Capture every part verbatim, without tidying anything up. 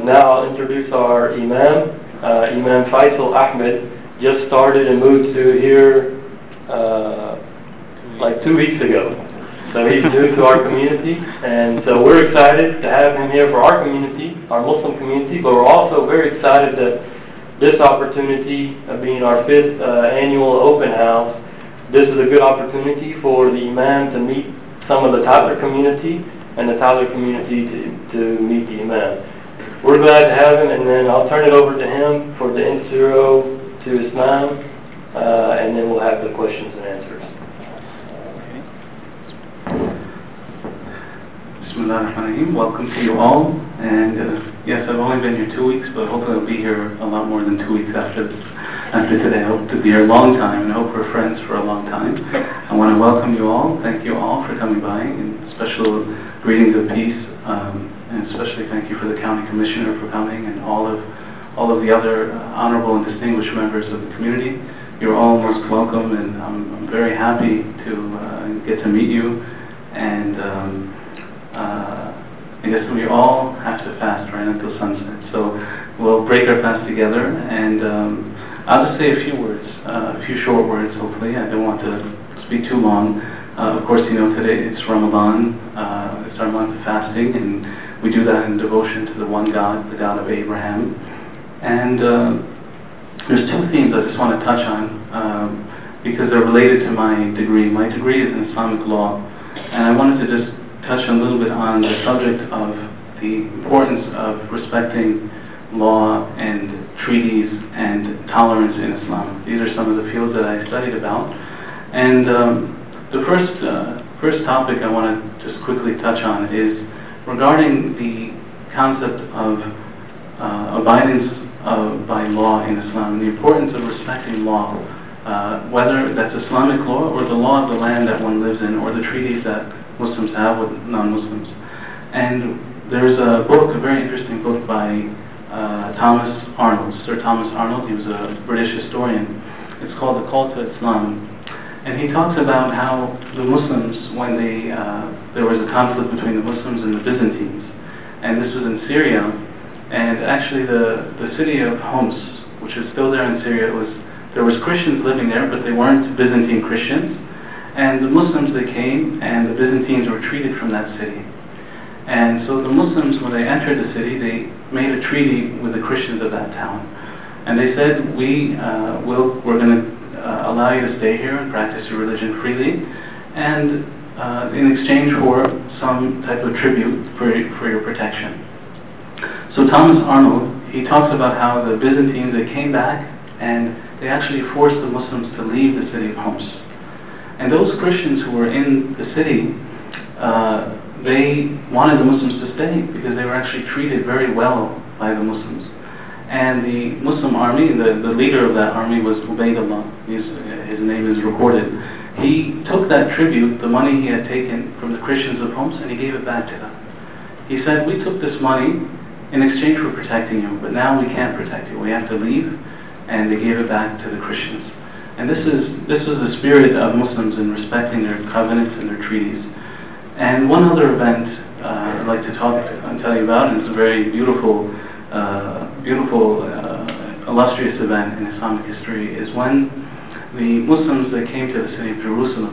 now I'll introduce our Imam. Uh, Imam Faisal Ahmed just started and moved to here uh, like two weeks ago. So he's new to our community, and so we're excited to have him here for our community, our Muslim community, but we're also very excited that this opportunity of being our fifth uh, annual open house, this is a good opportunity for the Imam to meet some of the Tyler community and the Tyler community to, to meet the Imam. We're glad to have him, and then I'll turn it over to him for the intro to Islam, uh, and then we'll have the questions and answers. Bismillahirrahmanirrahim. Welcome to you all. And uh, yes, I've only been here two weeks, but hopefully I'll be here a lot more than two weeks after this. After today, I hope to be here a long time, and I hope we're friends for a long time. I want to welcome you all. Thank you all for coming by, and special greetings of peace, um, and especially thank you for the county commissioner for coming, and all of all of the other uh, honorable and distinguished members of the community. You're all most welcome, and I'm, I'm very happy to uh, get to meet you. And um, uh, I guess we all have to fast right until sunset, so we'll break our fast together. And um, I'll just say a few words, uh, a few short words, hopefully. I don't want to speak too long. Uh, of course, you know, today it's Ramadan. Uh, it's our month of fasting, and we do that in devotion to the one God, the God of Abraham. And uh, there's two themes I just want to touch on um, because they're related to my degree. My degree is in Islamic law, and I wanted to just touch a little bit on the subject of the importance of respecting law and treaties and tolerance in Islam. These are some of the fields that I studied about. And um, the first uh, first topic I want to just quickly touch on is regarding the concept of uh, abidance of, by law in Islam, and the importance of respecting law, uh, whether that's Islamic law or the law of the land that one lives in, or the treaties that Muslims have with non-Muslims. And there's a book, a very interesting book by uh, Thomas Arnold, Sir Thomas Arnold. He was a British historian. It's called The Call to Islam. And he talks about how the Muslims, when they, uh, there was a conflict between the Muslims and the Byzantines, and this was in Syria, and actually the, the city of Homs, which is still there in Syria, it was, there was Christians living there, but they weren't Byzantine Christians. And the Muslims, they came, and the Byzantines were treated from that city. And so the Muslims, when they entered the city, they made a treaty with the Christians of that town. And they said, we uh, will, we're going to uh, allow you to stay here and practice your religion freely, and uh, in exchange for some type of tribute for, for your protection. So Thomas Arnold, he talks about how the Byzantines, they came back, and they actually forced the Muslims to leave the city of Homs. And those Christians who were in the city, uh, they wanted the Muslims to stay because they were actually treated very well by the Muslims. And the Muslim army, the, the leader of that army was Ubaydullah. His, his name is recorded. He took that tribute, the money he had taken from the Christians of Homs, and he gave it back to them. He said, we took this money in exchange for protecting you, but now we can't protect you. We have to leave. And they gave it back to the Christians. And this is this was the spirit of Muslims in respecting their covenants and their treaties. And one other event uh, I'd like to talk and tell you about, and it's a very beautiful, uh, beautiful, uh, illustrious event in Islamic history, is when the Muslims that came to the city of Jerusalem,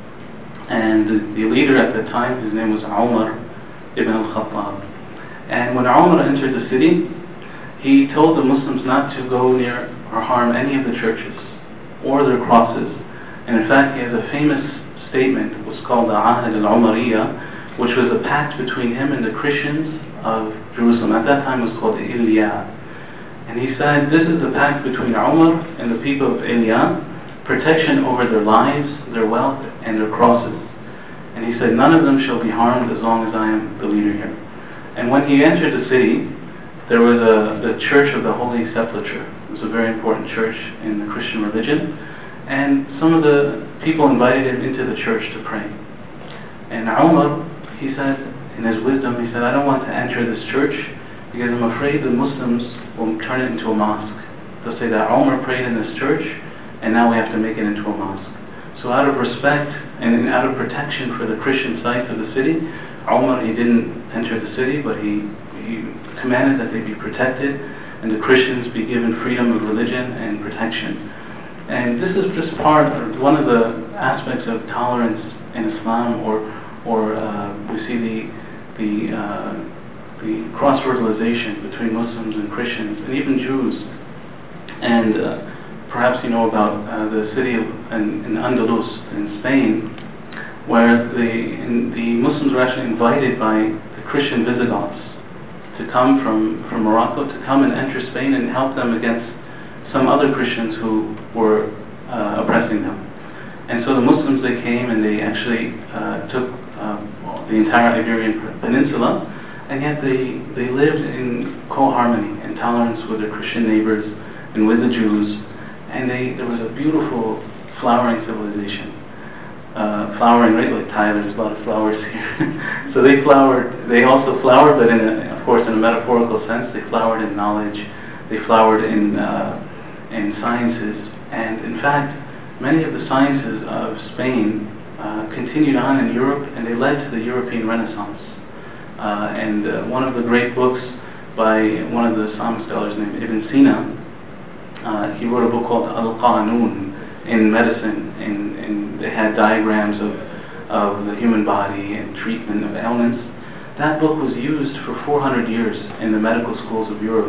and the, the leader at the time, his name was Umar ibn al-Khattab. And when Umar entered the city, he told the Muslims not to go near or harm any of the churches or their crosses. And in fact, he has a famous statement, it was called the Ahd al-Umariyah, which was a pact between him and the Christians of Jerusalem. At that time it was called the Ilya. And he said, this is the pact between Umar and the people of Ilya, protection over their lives, their wealth, and their crosses. And he said, none of them shall be harmed as long as I am the leader here. And when he entered the city, there was a, the Church of the Holy Sepulchre. It was a very important church in the Christian religion. And some of the people invited him into the church to pray. And Umar, he said, in his wisdom, he said, I don't want to enter this church because I'm afraid the Muslims will turn it into a mosque. They'll say that Umar prayed in this church, and now we have to make it into a mosque. So out of respect and out of protection for the Christian sites of the city, Umar, he didn't enter the city, but he, he he commanded that they be protected, and the Christians be given freedom of religion and protection. And this is just part of one of the aspects of tolerance in Islam, or or uh, we see the the uh, the cross-fertilization between Muslims and Christians and even Jews. And uh, perhaps you know about uh, the city of in, in Andalus in Spain, where the in, the Muslims were actually invited by the Christian Visigoths to come from, from Morocco, to come and enter Spain and help them against some other Christians who were uh, oppressing them. And so the Muslims, they came and they actually uh, took uh, the entire Iberian Peninsula, and yet they, they lived in co-harmony and tolerance with their Christian neighbors and with the Jews, and they, there was a beautiful flowering civilization. Uh, flowering, right, like Tyler, there's a lot of flowers here. So they flowered, they also flowered, but in a, of course in a metaphorical sense. They flowered in knowledge, they flowered in, uh, in sciences, and in fact, many of the sciences of Spain uh, continued on in Europe, and they led to the European Renaissance. Uh, and uh, one of the great books by one of the Islamic scholars named Ibn Sina, uh, he wrote a book called Al-Qanun in medicine, and, and they had diagrams of, of the human body and treatment of ailments. That book was used for four hundred years in the medical schools of Europe.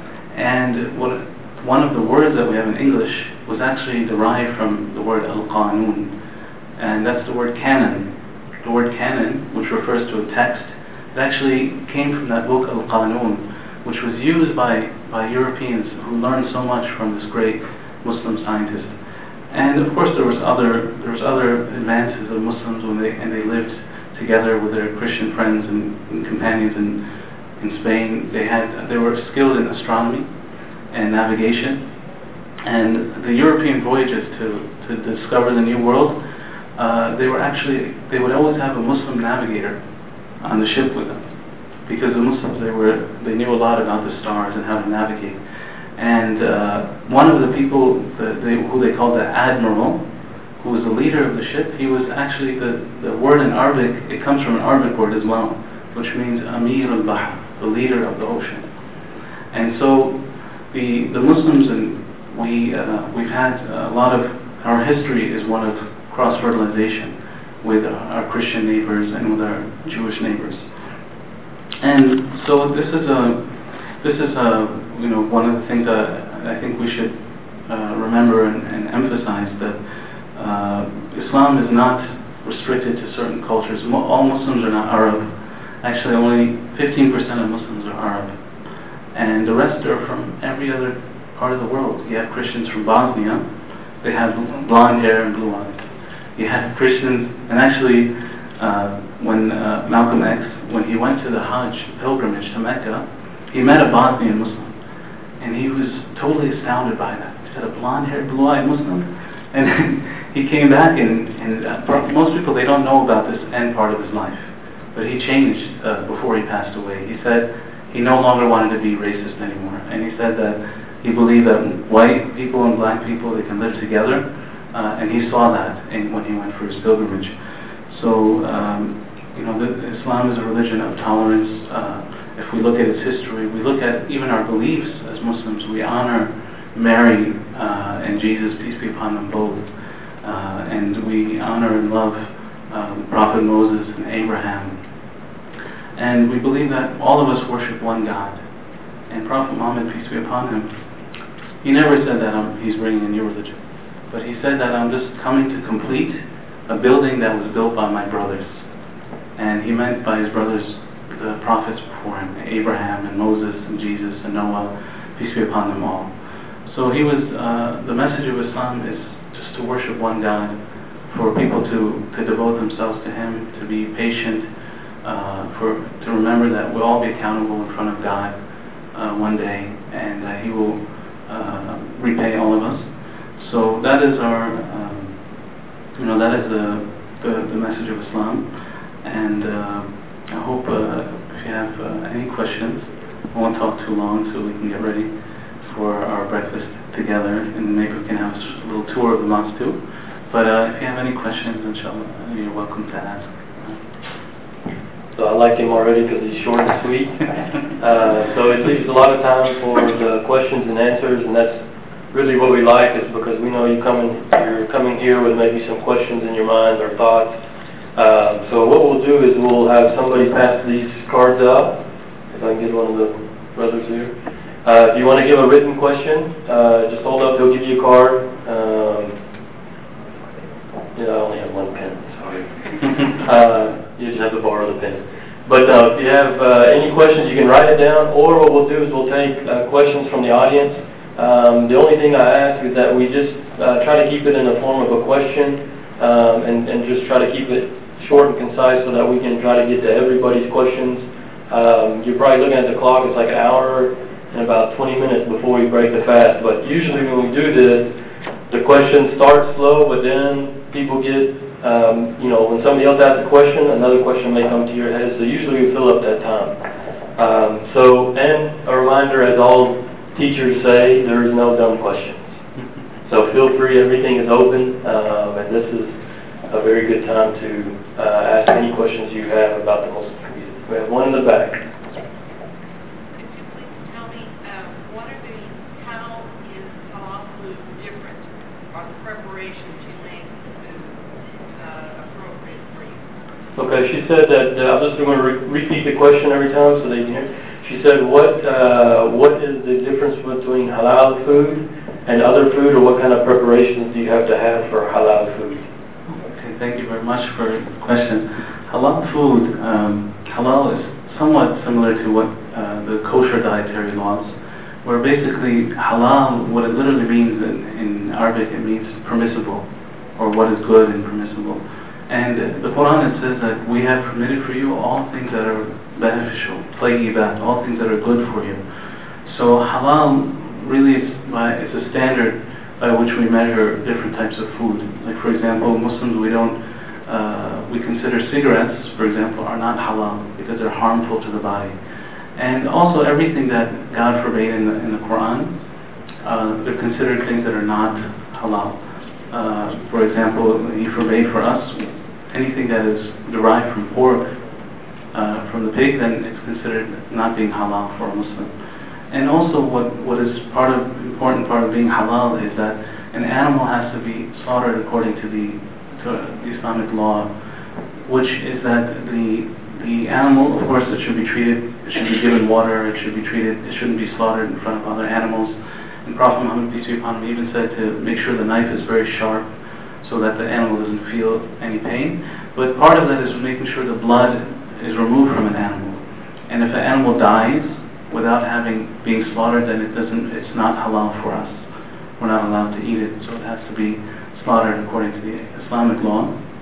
And what, one of the words that we have in English was actually derived from the word Al-Qanun, and that's the word canon. The word canon, which refers to a text, it actually came from that book Al-Qanun, which was used by, by Europeans who learned so much from this great Muslim scientist. And of course there was other there was other advances of Muslims when they and they lived together with their Christian friends and, and companions in in Spain. They had they were skilled in astronomy and navigation, and the European voyages to, to discover the New World, uh, they were actually they would always have a Muslim navigator on the ship with them, because the Muslims they were they knew a lot about the stars and how to navigate. And uh, one of the people the, they, who they called the admiral, who was the leader of the ship, he was actually the, the word in Arabic, it comes from an Arabic word as well, which means Amir al-Bahr, the leader of the ocean. And so the the Muslims, and we uh, we've had a lot of our history is one of cross-fertilization with our Christian neighbors and with our Jewish neighbors. And so this is a this is a you know, one of the things that I think we should uh, remember and, and emphasize, that uh, Islam is not restricted to certain cultures. Mo all Muslims are not Arab. Actually, only fifteen percent of Muslims are Arab. And the rest are from every other part of the world. You have Christians from Bosnia. They have blonde hair and blue eyes. You have Christians, and actually, uh, when uh, Malcolm X, when he went to the Hajj pilgrimage to Mecca, he met a Bosnian Muslim. And he was totally astounded by that. He said, a blonde-haired, blue-eyed Muslim? And then he came back, and, and uh, most people, they don't know about this end part of his life. But he changed uh, before he passed away. He said he no longer wanted to be racist anymore. And he said that he believed that white people and black people, they can live together. Uh, and he saw that in, when he went for his pilgrimage. So, um, you know, the, Islam is a religion of tolerance. Uh, If we look at its history, we look at even our beliefs as Muslims. We honor Mary uh, and Jesus, peace be upon them both. Uh, and we honor and love uh, the Prophet Moses and Abraham. And we believe that all of us worship one God. And Prophet Muhammad, peace be upon him, he never said that um, he's bringing a new religion. But he said that I'm just coming to complete a building that was built by my brothers. And he meant by his brothers the prophets before him, Abraham and Moses and Jesus and Noah, peace be upon them all. So he was, uh, the message of Islam is just to worship one God, for people to, to devote themselves to Him, to be patient, uh, for to remember that we'll all be accountable in front of God uh, one day, and uh, He will uh, repay all of us. So that is our, um, you know, that is the, the, the message of Islam. And uh, I hope uh, if you have uh, any questions, I won't talk too long so we can get ready for our breakfast together, and maybe we can have a little tour of the mosque too. But uh, if you have any questions, inshallah, you're welcome to ask. So I like him already because he's short and sweet. Uh, so it leaves a lot of time for the questions and answers, and that's really what we like, is because we know you coming, you're coming here with maybe some questions in your mind or thoughts. Um, so what we'll do is we'll have somebody pass these cards out. If I can get one of the brothers here. Uh, if you want to give a written question, uh, just hold up, they'll give you a card. Um, yeah, I only have one pen, sorry. uh, you just have to borrow the pen. But uh, if you have uh, any questions, you can write it down, or what we'll do is we'll take uh, questions from the audience. Um, the only thing I ask is that we just uh, try to keep it in the form of a question, um, and, and just try to keep it short and concise so that we can try to get to everybody's questions. Um, you're probably looking at the clock, it's like an hour and about twenty minutes before we break the fast. But usually when we do this, the questions start slow, but then people get, um, you know, when somebody else asks a question, another question may come to your head, so usually we fill up that time. Um, so, and a reminder, as all teachers say, there is no dumb questions. So feel free, everything is open, um, and this is a very good time to uh, ask any questions you have about the Muslim community. We have one in the back. Could you please tell me, uh, what are the, how is halal food different, or the preparation to make the food uh, appropriate for you? Okay, she said that, uh, I'm just going to re repeat the question every time so they can hear. She said, what, uh, what is the difference between halal food and other food, or what kind of preparations do you have to have for halal food? Okay, thank you very much for the question. Halal food, um, halal is somewhat similar to what uh, the kosher dietary laws, where basically halal, what it literally means in, in Arabic, it means permissible, or what is good and permissible. And the Quran, it says that we have permitted for you all things that are beneficial, tayyibat, all things that are good for you. So halal really is, by, is a standard by which we measure different types of food. Like for example, Muslims, we don't, uh, we consider cigarettes, for example, are not halal because they're harmful to the body. And also everything that God forbade in the, in the Quran, uh, they're considered things that are not halal. Uh, for example, He forbade for us anything that is derived from pork, uh, from the pig, then it's considered not being halal for a Muslim. And also what, what is part of, important part of being halal is that an animal has to be slaughtered according to the, to the Islamic law, which is that the, the animal, of course, it should be treated, it should be given water, it should be treated, it shouldn't be slaughtered in front of other animals. And Prophet Muhammad, peace be upon him, even said to make sure the knife is very sharp so that the animal doesn't feel any pain. But part of that is making sure the blood is removed from an animal. And if an animal dies without having being slaughtered, then it doesn't, it's not halal for us. We're not allowed to eat it, so it has to be slaughtered according to the Islamic law.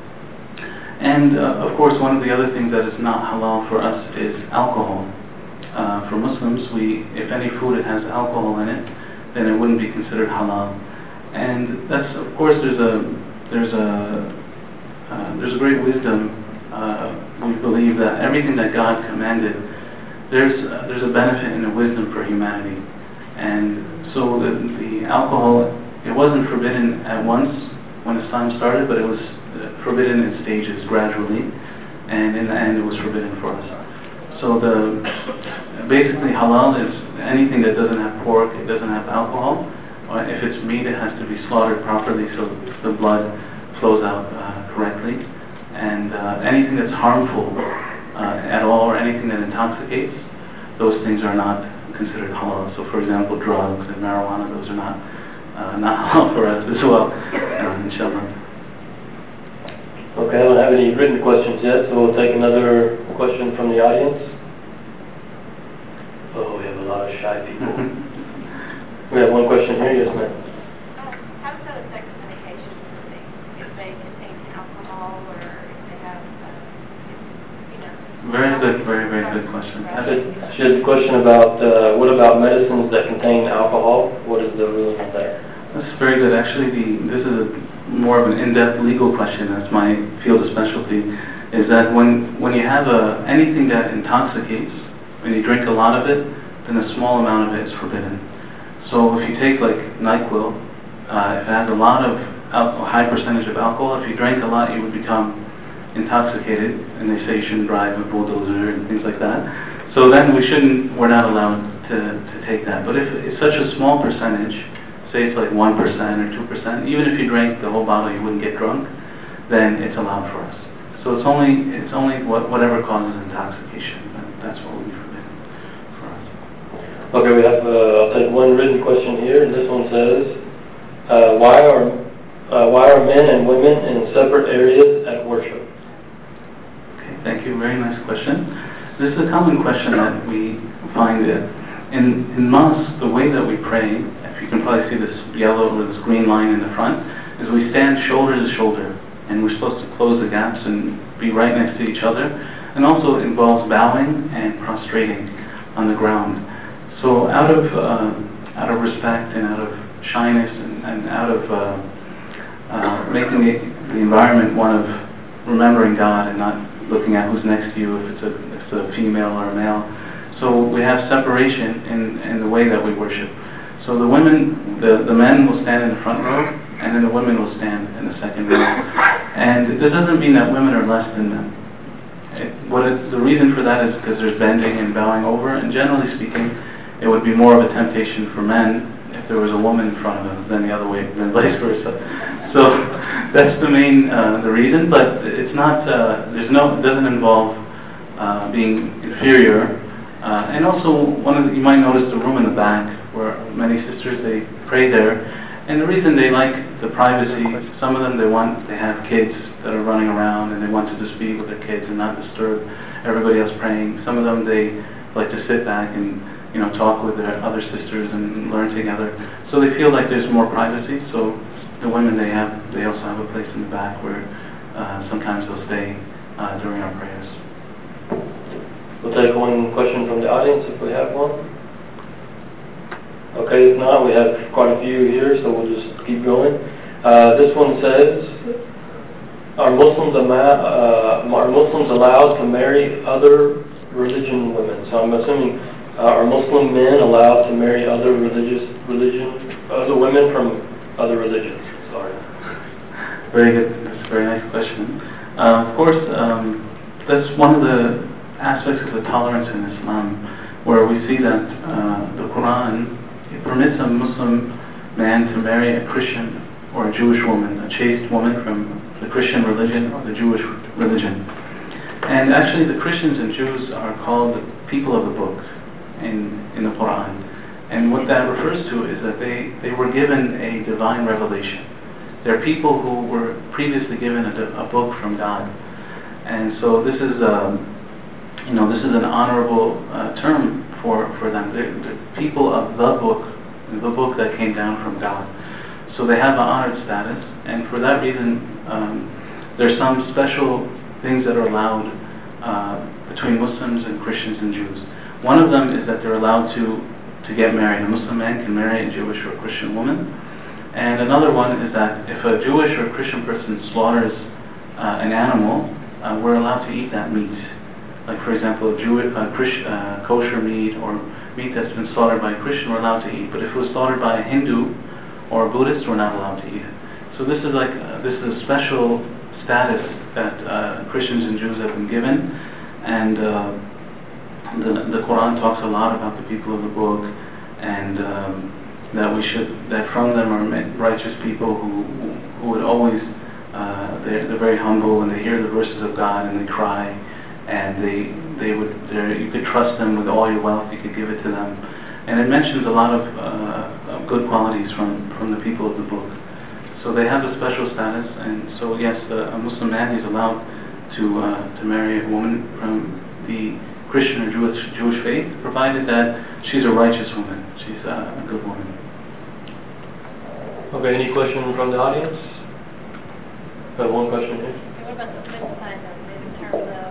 And uh, of course, one of the other things that is not halal for us is alcohol. Uh, for Muslims, we, if any food it has alcohol in it, then it wouldn't be considered halal. And that's, of course, there's a there's a uh, there's a great wisdom. Uh, we believe that everything that God commanded, there's uh, there's a benefit and a wisdom for humanity. And so the, the alcohol, it wasn't forbidden at once when Islam started, but it was forbidden in stages gradually, and in the end it was forbidden for us. So the basically halal is anything that doesn't have pork, it doesn't have alcohol. Or if it's meat, it has to be slaughtered properly so the blood flows out uh, correctly. And uh, anything that's harmful uh, at all, or anything that intoxicates, those things are not considered halal. So for example, drugs and marijuana, those are not uh, not halal for us as well, uh, inshallah. Okay, I don't have any written questions yet, so we'll take another question from the audience. Oh, we have a lot of shy people. We have one question here, yes ma'am. Uh, how so is sex medication working? If they contain alcohol or if they have, uh, you know... Very good, very, very good question. She had a question about, uh, what about medicines that contain alcohol? What is the ruling on that? That's very good. Actually, the, this is a, more of an in-depth legal question. That's my field of specialty. Is that when, when you have a, anything that intoxicates, when you drink a lot of it, then a small amount of it is forbidden. So if you take like NyQuil, uh, if it has a lot of alcohol, high percentage of alcohol, if you drank a lot, you would become intoxicated, and they say you shouldn't drive a bulldozer and things like that. So then we shouldn't, we're not allowed to, to take that. But if it's such a small percentage, say it's like one percent or two percent, even if you drank the whole bottle you wouldn't get drunk, then it's allowed for us. So it's only it's only what, whatever causes intoxication. That's what would be forbidden for us. Okay, we have, uh, I'll take one written question here, and this one says, uh, why are uh, why are men and women in separate areas at worship? Okay, thank you. Very nice question. This is a common question that we find it. In, in mosque, the way that we pray, if you can probably see this yellow or this green line in the front, is we stand shoulder to shoulder, and we're supposed to close the gaps and be right next to each other, and also involves bowing and prostrating on the ground. So out of uh, out of respect and out of shyness and, and out of uh, uh, making it, the environment one of remembering God and not looking at who's next to you, if it's a, if it's a female or a male. So we have separation in, in the way that we worship. So the women, the, the men will stand in the front row, and then the women will stand in the second row. And this doesn't mean that women are less than men. It, what it, the reason for that is because there's bending and bowing over, and generally speaking, it would be more of a temptation for men if there was a woman in front of them than the other way, than vice versa. So that's the main, uh, the reason, but it's not, uh, there's no, it doesn't involve uh, being inferior. Uh, and also, one of the, you might notice the room in the back where many sisters, they pray there. And the reason they like the privacy, some of them they want, they have kids that are running around and they want to just be with their kids and not disturb everybody else praying. Some of them they like to sit back and, you know, talk with their other sisters and learn together. So they feel like there's more privacy. So the women, they have, they also have a place in the back where uh, sometimes they'll stay uh, during our prayers. We'll take one question from the audience if we have one. Okay, if not, we have quite a few here, so we'll just keep going. Uh, this one says, are Muslims, ama- uh, are Muslims allowed to marry other religion women? So I'm assuming, uh, are Muslim men allowed to marry other religious religion, other women from other religions? Sorry. Very good. That's a very nice question. Uh, of course, um, that's one of the aspects of the tolerance in Islam, where we see that uh, the Quran, it permits a Muslim man to marry a Christian or a Jewish woman, a chaste woman from the Christian religion or the Jewish religion. And actually the Christians and Jews are called the people of the book in, in the Quran. And what that refers to is that they, they were given a divine revelation. They're people who were previously given a, a book from God. And so this is um, you know, this is an honorable uh, term for, for them. They're, they're people of the book, the book that came down from God. So they have an honored status, and for that reason, um, there's some special things that are allowed uh, between Muslims and Christians and Jews. One of them is that they're allowed to, to get married. A Muslim man can marry a Jewish or a Christian woman. And another one is that if a Jewish or a Christian person slaughters uh, an animal, uh, we're allowed to eat that meat. Like, for example, Jewish, uh, Christ, uh, kosher meat or meat that's been slaughtered by a Christian, we're allowed to eat. But if it was slaughtered by a Hindu or a Buddhist, we're not allowed to eat it. So this is like uh, this is a special status that uh, Christians and Jews have been given, and uh, the the Quran talks a lot about the people of the book, and um, that we should that from them are righteous people who who would always uh, they're they're very humble and they hear the verses of God and they cry. And they they would you could trust them with all your wealth. You could give it to them, and it mentions a lot of, uh, of good qualities from, from the people of the book. So they have a special status, and so yes, uh, a Muslim man is allowed to uh, to marry a woman from the Christian or Jewish Jewish faith, provided that she's a righteous woman. She's uh, a good woman. Okay. Any question from the audience? I have one question here. What about the flip side of it in terms of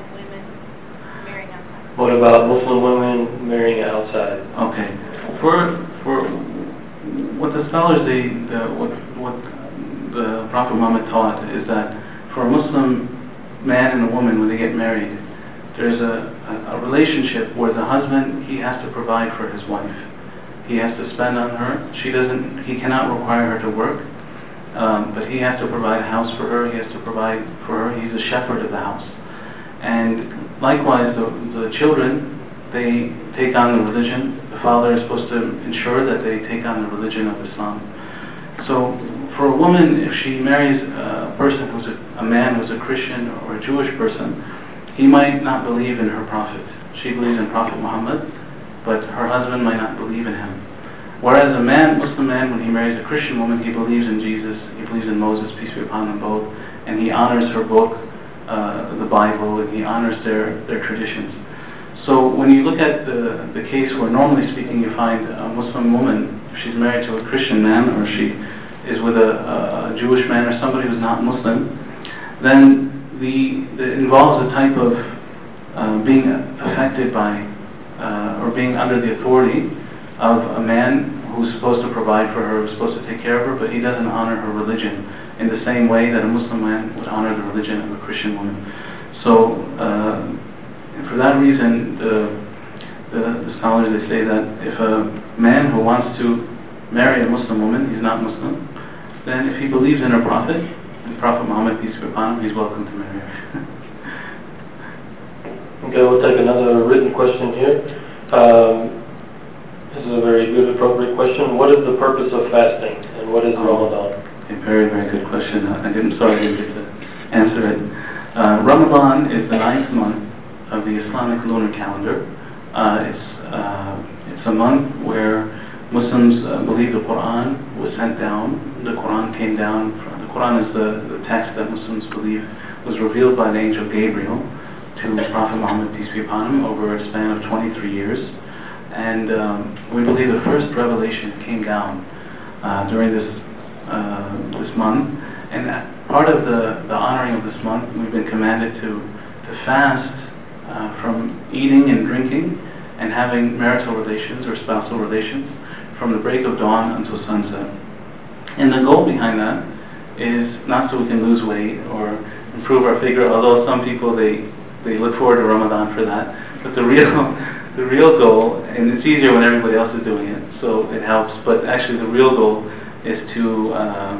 What about Muslim women marrying outside? Okay, for for what the scholars they the, what what the Prophet Muhammad taught is that for a Muslim man and a woman when they get married, there's a, a, a relationship where the husband he has to provide for his wife. He has to spend on her. She doesn't. He cannot require her to work, um, but he has to provide a house for her, he has to provide for her, he's a shepherd of the house. And likewise, the, the children, they take on the religion. The father is supposed to ensure that they take on the religion of Islam. So, for a woman, if she marries a person who's a, a man who's a Christian or a Jewish person, he might not believe in her prophet. She believes in Prophet Muhammad, but her husband might not believe in him. Whereas a man, Muslim man, when he marries a Christian woman, he believes in Jesus, he believes in Moses, peace be upon them both, and he honors her book, uh, the Bible, and he honors their, their traditions. So when you look at the, the case where normally speaking you find a Muslim woman, if she's married to a Christian man, or she is with a, a Jewish man or somebody who's not Muslim, then the, the it involves a type of uh, being affected by uh, or being under the authority of a man who's supposed to provide for her, who's supposed to take care of her, but he doesn't honor her religion in the same way that a Muslim man would honor the religion of a Christian woman. So uh, for that reason, the, the, the scholars, they say that if a man who wants to marry a Muslim woman, he's not Muslim, then if he believes in her prophet, the Prophet Muhammad, peace be upon him, he's welcome to marry her. Okay, we'll take another written question here. Um, this is a very good, appropriate question. What is the purpose of fasting, and what is Ramadan? A very, very good question. I didn't, sorry I didn't get to answer it. Uh, Ramadan is the ninth month of the Islamic lunar calendar. Uh, it's, uh, it's a month where Muslims uh, believe the Quran was sent down. The Quran came down. From, the Quran is the, the text that Muslims believe was revealed by the angel Gabriel to Prophet Muhammad, peace be upon him, over a span of twenty-three years. And um, we believe the first revelation came down uh, during this uh, this month. And part of the, the honoring of this month, we've been commanded to to fast uh, from eating and drinking and having marital relations or spousal relations from the break of dawn until sunset. And the goal behind that is not so we can lose weight or improve our figure, although some people, they, they look forward to Ramadan for that. But the real, the real goal, and it's easier when everybody else is doing it, so it helps, but actually the real goal is to, uh,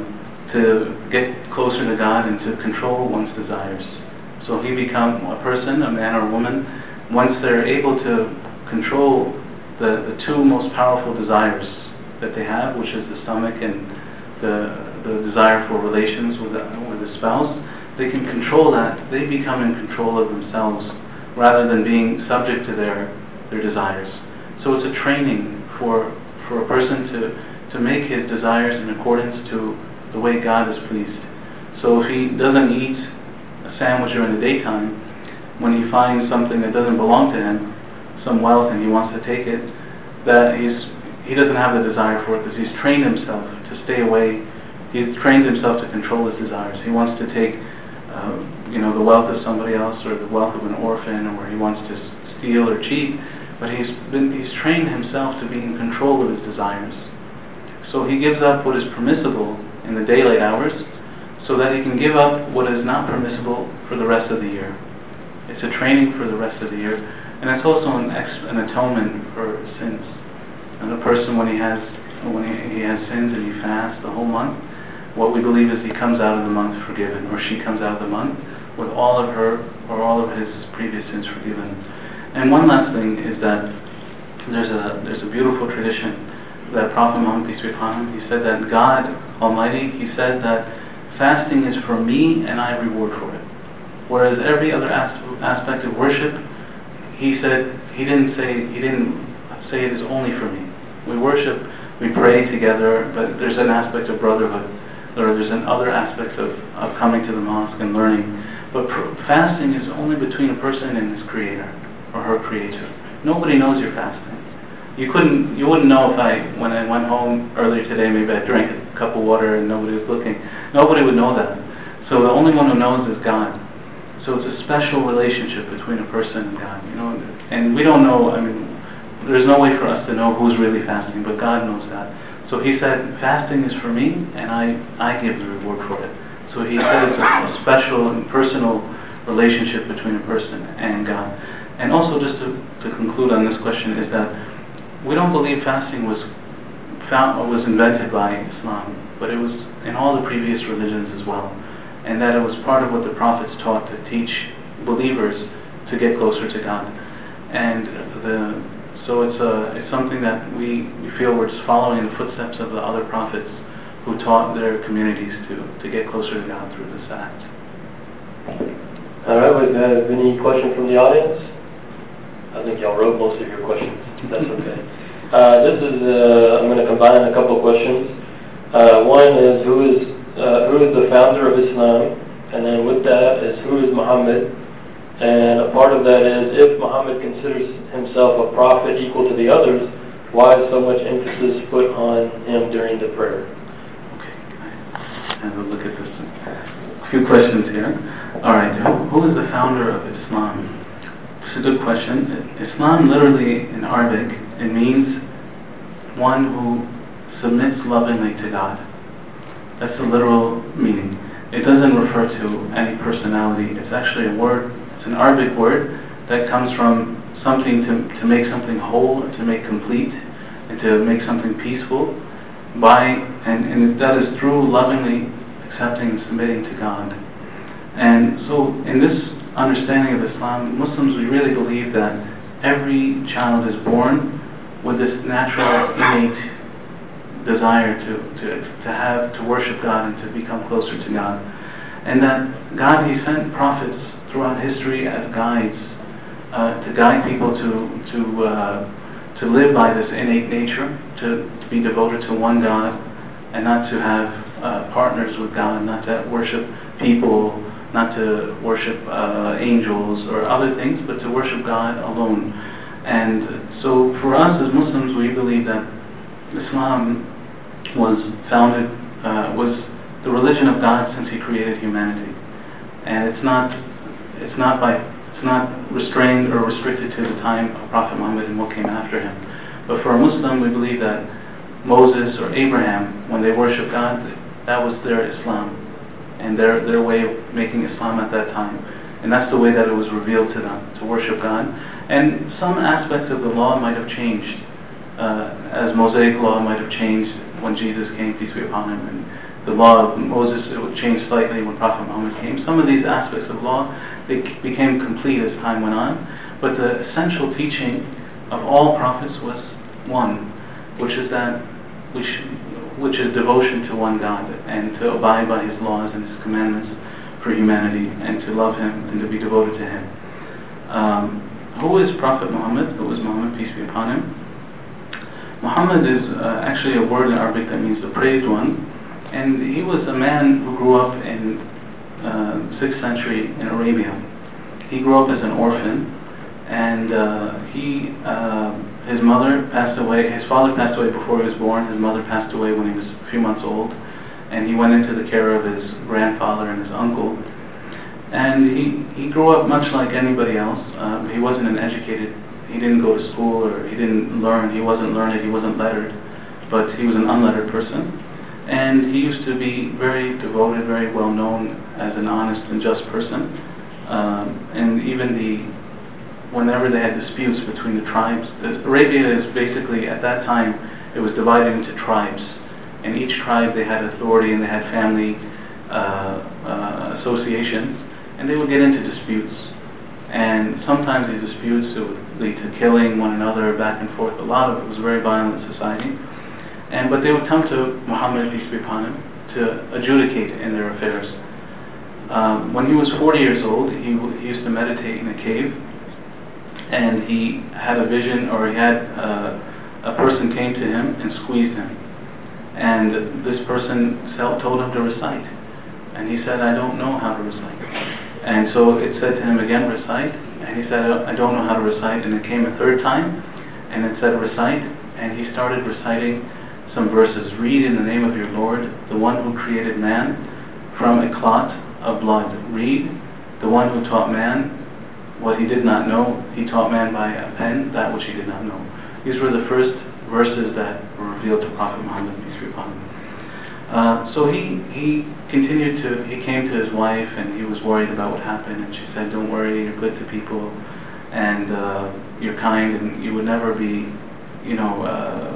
to get closer to God and to control one's desires. So if you become a person, a man or a woman, once they're able to control The, the two most powerful desires that they have, which is the stomach and the, the desire for relations with a, with a spouse, they can control that. They become in control of themselves rather than being subject to their, their desires. So it's a training for, for a person to, to make his desires in accordance to the way God is pleased. So if he doesn't eat a sandwich during the daytime, when he finds something that doesn't belong to him, some wealth, and he wants to take it, that he's he doesn't have the desire for it because he's trained himself to stay away. He's trained himself to control his desires. He wants to take, uh, you know, the wealth of somebody else or the wealth of an orphan, or he wants to steal or cheat. But he's been he's trained himself to be in control of his desires. So he gives up what is permissible in the daylight hours, so that he can give up what is not permissible for the rest of the year. It's a training for the rest of the year. And it's also an, ex an atonement for sins. And a person, when he has when he, he has sins and he fasts the whole month, what we believe is he comes out of the month forgiven, or she comes out of the month with all of her or all of his previous sins forgiven. And one last thing is that there's a there's a beautiful tradition that Prophet Muhammad, peace be upon him, he said that God Almighty, he said that fasting is for me and I reward for it. Whereas every other as aspect of worship, he said, he didn't say, he didn't say it is only for me. We worship, we pray together, but there's an aspect of brotherhood, or there's an other aspect of, of coming to the mosque and learning. But pr fasting is only between a person and his creator, or her creator. Nobody knows you're fasting. You couldn't, you wouldn't know if I, when I went home earlier today, maybe I drank a cup of water and nobody was looking. Nobody would know that. So the only one who knows is God. So it's a special relationship between a person and God, you know. And we don't know, I mean, there's no way for us to know who's really fasting, but God knows that. So he said, fasting is for me, and I, I give the reward for it. So he said it's a, a special and personal relationship between a person and God. And also, just to, to conclude on this question, is that we don't believe fasting was found, was invented by Islam, but it was in all the previous religions as well, and that it was part of what the prophets taught to teach believers to get closer to God. And the, so it's, a, it's something that we, we feel we're just following in the footsteps of the other prophets who taught their communities to, to get closer to God through this act. All right, would uh, any question from the audience? I think y'all wrote most of your questions. That's okay. Uh, this is, uh, I'm going to combine a couple of questions. Uh, one is who is uh, who is the founder of Islam? And then with that is who is Muhammad? And a part of that is if Muhammad considers himself a prophet equal to the others, why is so much emphasis put on him during the prayer? Okay, and we'll look at this. A few questions here. All right, who, who is the founder of Islam? It's a good question. Islam literally in Arabic, it means one who submits lovingly to God. That's the literal meaning. It doesn't refer to any personality. It's actually a word. It's an Arabic word that comes from something to, to make something whole, to make complete, and to make something peaceful by, and, and that is through lovingly accepting and submitting to God. And so in this understanding of Islam, Muslims, we really believe that every child is born with this natural, innate desire to, to, to have, to worship God and to become closer to God. And that God, He sent prophets throughout history as guides, uh, to guide people to to uh, to live by this innate nature, to, to be devoted to one God, and not to have uh, partners with God, not to worship people, not to worship uh, angels or other things, but to worship God alone. And so for us as Muslims, we believe that Islam was founded, uh, was the religion of God since He created humanity. And it's not It's not by, it's not restrained or restricted to the time of Prophet Muhammad and what came after him. But for a Muslim, we believe that Moses or Abraham, when they worshiped God, that was their Islam and their their way of making Islam at that time. And that's the way that it was revealed to them, to worship God. And some aspects of the law might have changed, uh, as Mosaic law might have changed when Jesus came, peace be upon him. And the law of Moses, it would change slightly when Prophet Muhammad came. Some of these aspects of law, they became complete as time went on, but the essential teaching of all prophets was one, which is that we should, which is devotion to one God and to abide by His laws and His commandments for humanity and to love Him and to be devoted to Him. Um, who is Prophet Muhammad? Who is Muhammad, peace be upon him? Muhammad is uh, actually a word in Arabic that means the praised one. And he was a man who grew up in uh, sixth century in Arabia. He grew up as an orphan, and uh, he, uh, his mother passed away, his father passed away before he was born, his mother passed away when he was a few months old, and he went into the care of his grandfather and his uncle. And he, he grew up much like anybody else. Uh, he wasn't an educated, he didn't go to school or he didn't learn, he wasn't learned, he wasn't lettered, but he was an unlettered person. And he used to be very devoted, very well known as an honest and just person. Um, and even the, whenever they had disputes between the tribes, the, Arabia is basically, at that time, it was divided into tribes. And each tribe, they had authority and they had family uh, uh, associations, and they would get into disputes. And sometimes these disputes would lead to killing one another back and forth. A lot of it was a very violent society. And, but they would come to Muhammad, peace be upon him, to adjudicate in their affairs. Um, when he was forty years old, he, he used to meditate in a cave, and he had a vision, or he had uh, a person came to him and squeezed him. And this person told him to recite. And he said, I don't know how to recite. And so it said to him again, recite. And he said, I don't know how to recite. And it came a third time, and it said, recite. And he started reciting some verses. Read in the name of your Lord, the one who created man from a clot of blood. Read, the one who taught man what he did not know. He taught man by a pen that which he did not know. These were the first verses that were revealed to Prophet Muhammad, peace be upon him. Uh, so he, he continued to, he came to his wife and he was worried about what happened, and she said, don't worry, you're good to people and uh, you're kind and you would never be, you know, uh, you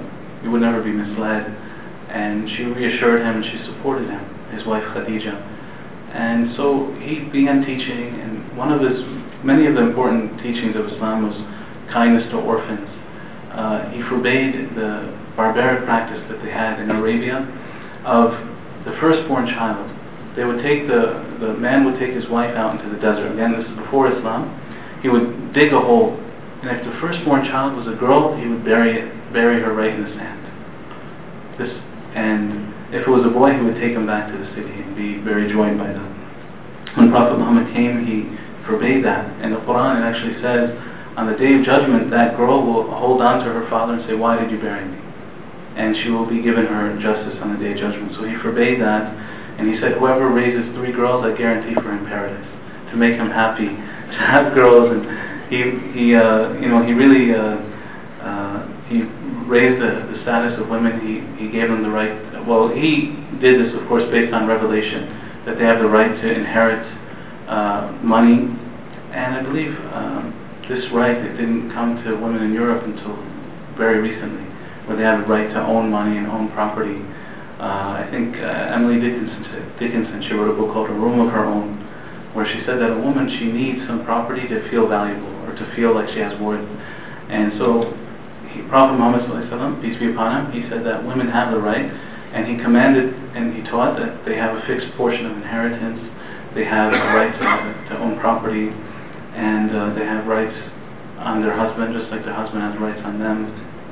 would never be misled. And she reassured him and she supported him, his wife Khadija. And so he began teaching, and one of his, many of the important teachings of Islam was kindness to orphans. Uh, he forbade the barbaric practice that they had in Arabia of the firstborn child. They would take the, the man would take his wife out into the desert. Again, this is before Islam. He would dig a hole, and if the firstborn child was a girl, he would bury it, bury her right in the sand. This, and if it was a boy, he would take him back to the city and be very joined by them. When Prophet Muhammad came, he forbade that. In the Quran, it actually says, on the day of judgment, that girl will hold on to her father and say, "Why did you bury me?" And she will be given her justice on the day of judgment. So he forbade that, and he said, whoever raises three girls, I guarantee for him paradise, to make him happy to have girls. And he, he, uh, you know, he really, uh, uh, he raised the, the status of women. He, he gave them the right. Well, he did this, of course, based on revelation, that they have the right to inherit uh, money. And I believe um, this right, it didn't come to women in Europe until very recently, where they have a right to own money and own property. Uh, I think uh, Emily Dickinson, Dickinson, she wrote a book called A Room of Her Own, where she said that a woman, she needs some property to feel valuable, or to feel like she has worth. And so, he, Prophet Muhammad sallallahu alaihi wasallam, peace be upon him, he said that women have the right, and he commanded and he taught that they have a fixed portion of inheritance, they have the right to, to own property, and uh, they have rights on their husband, just like their husband has rights on them.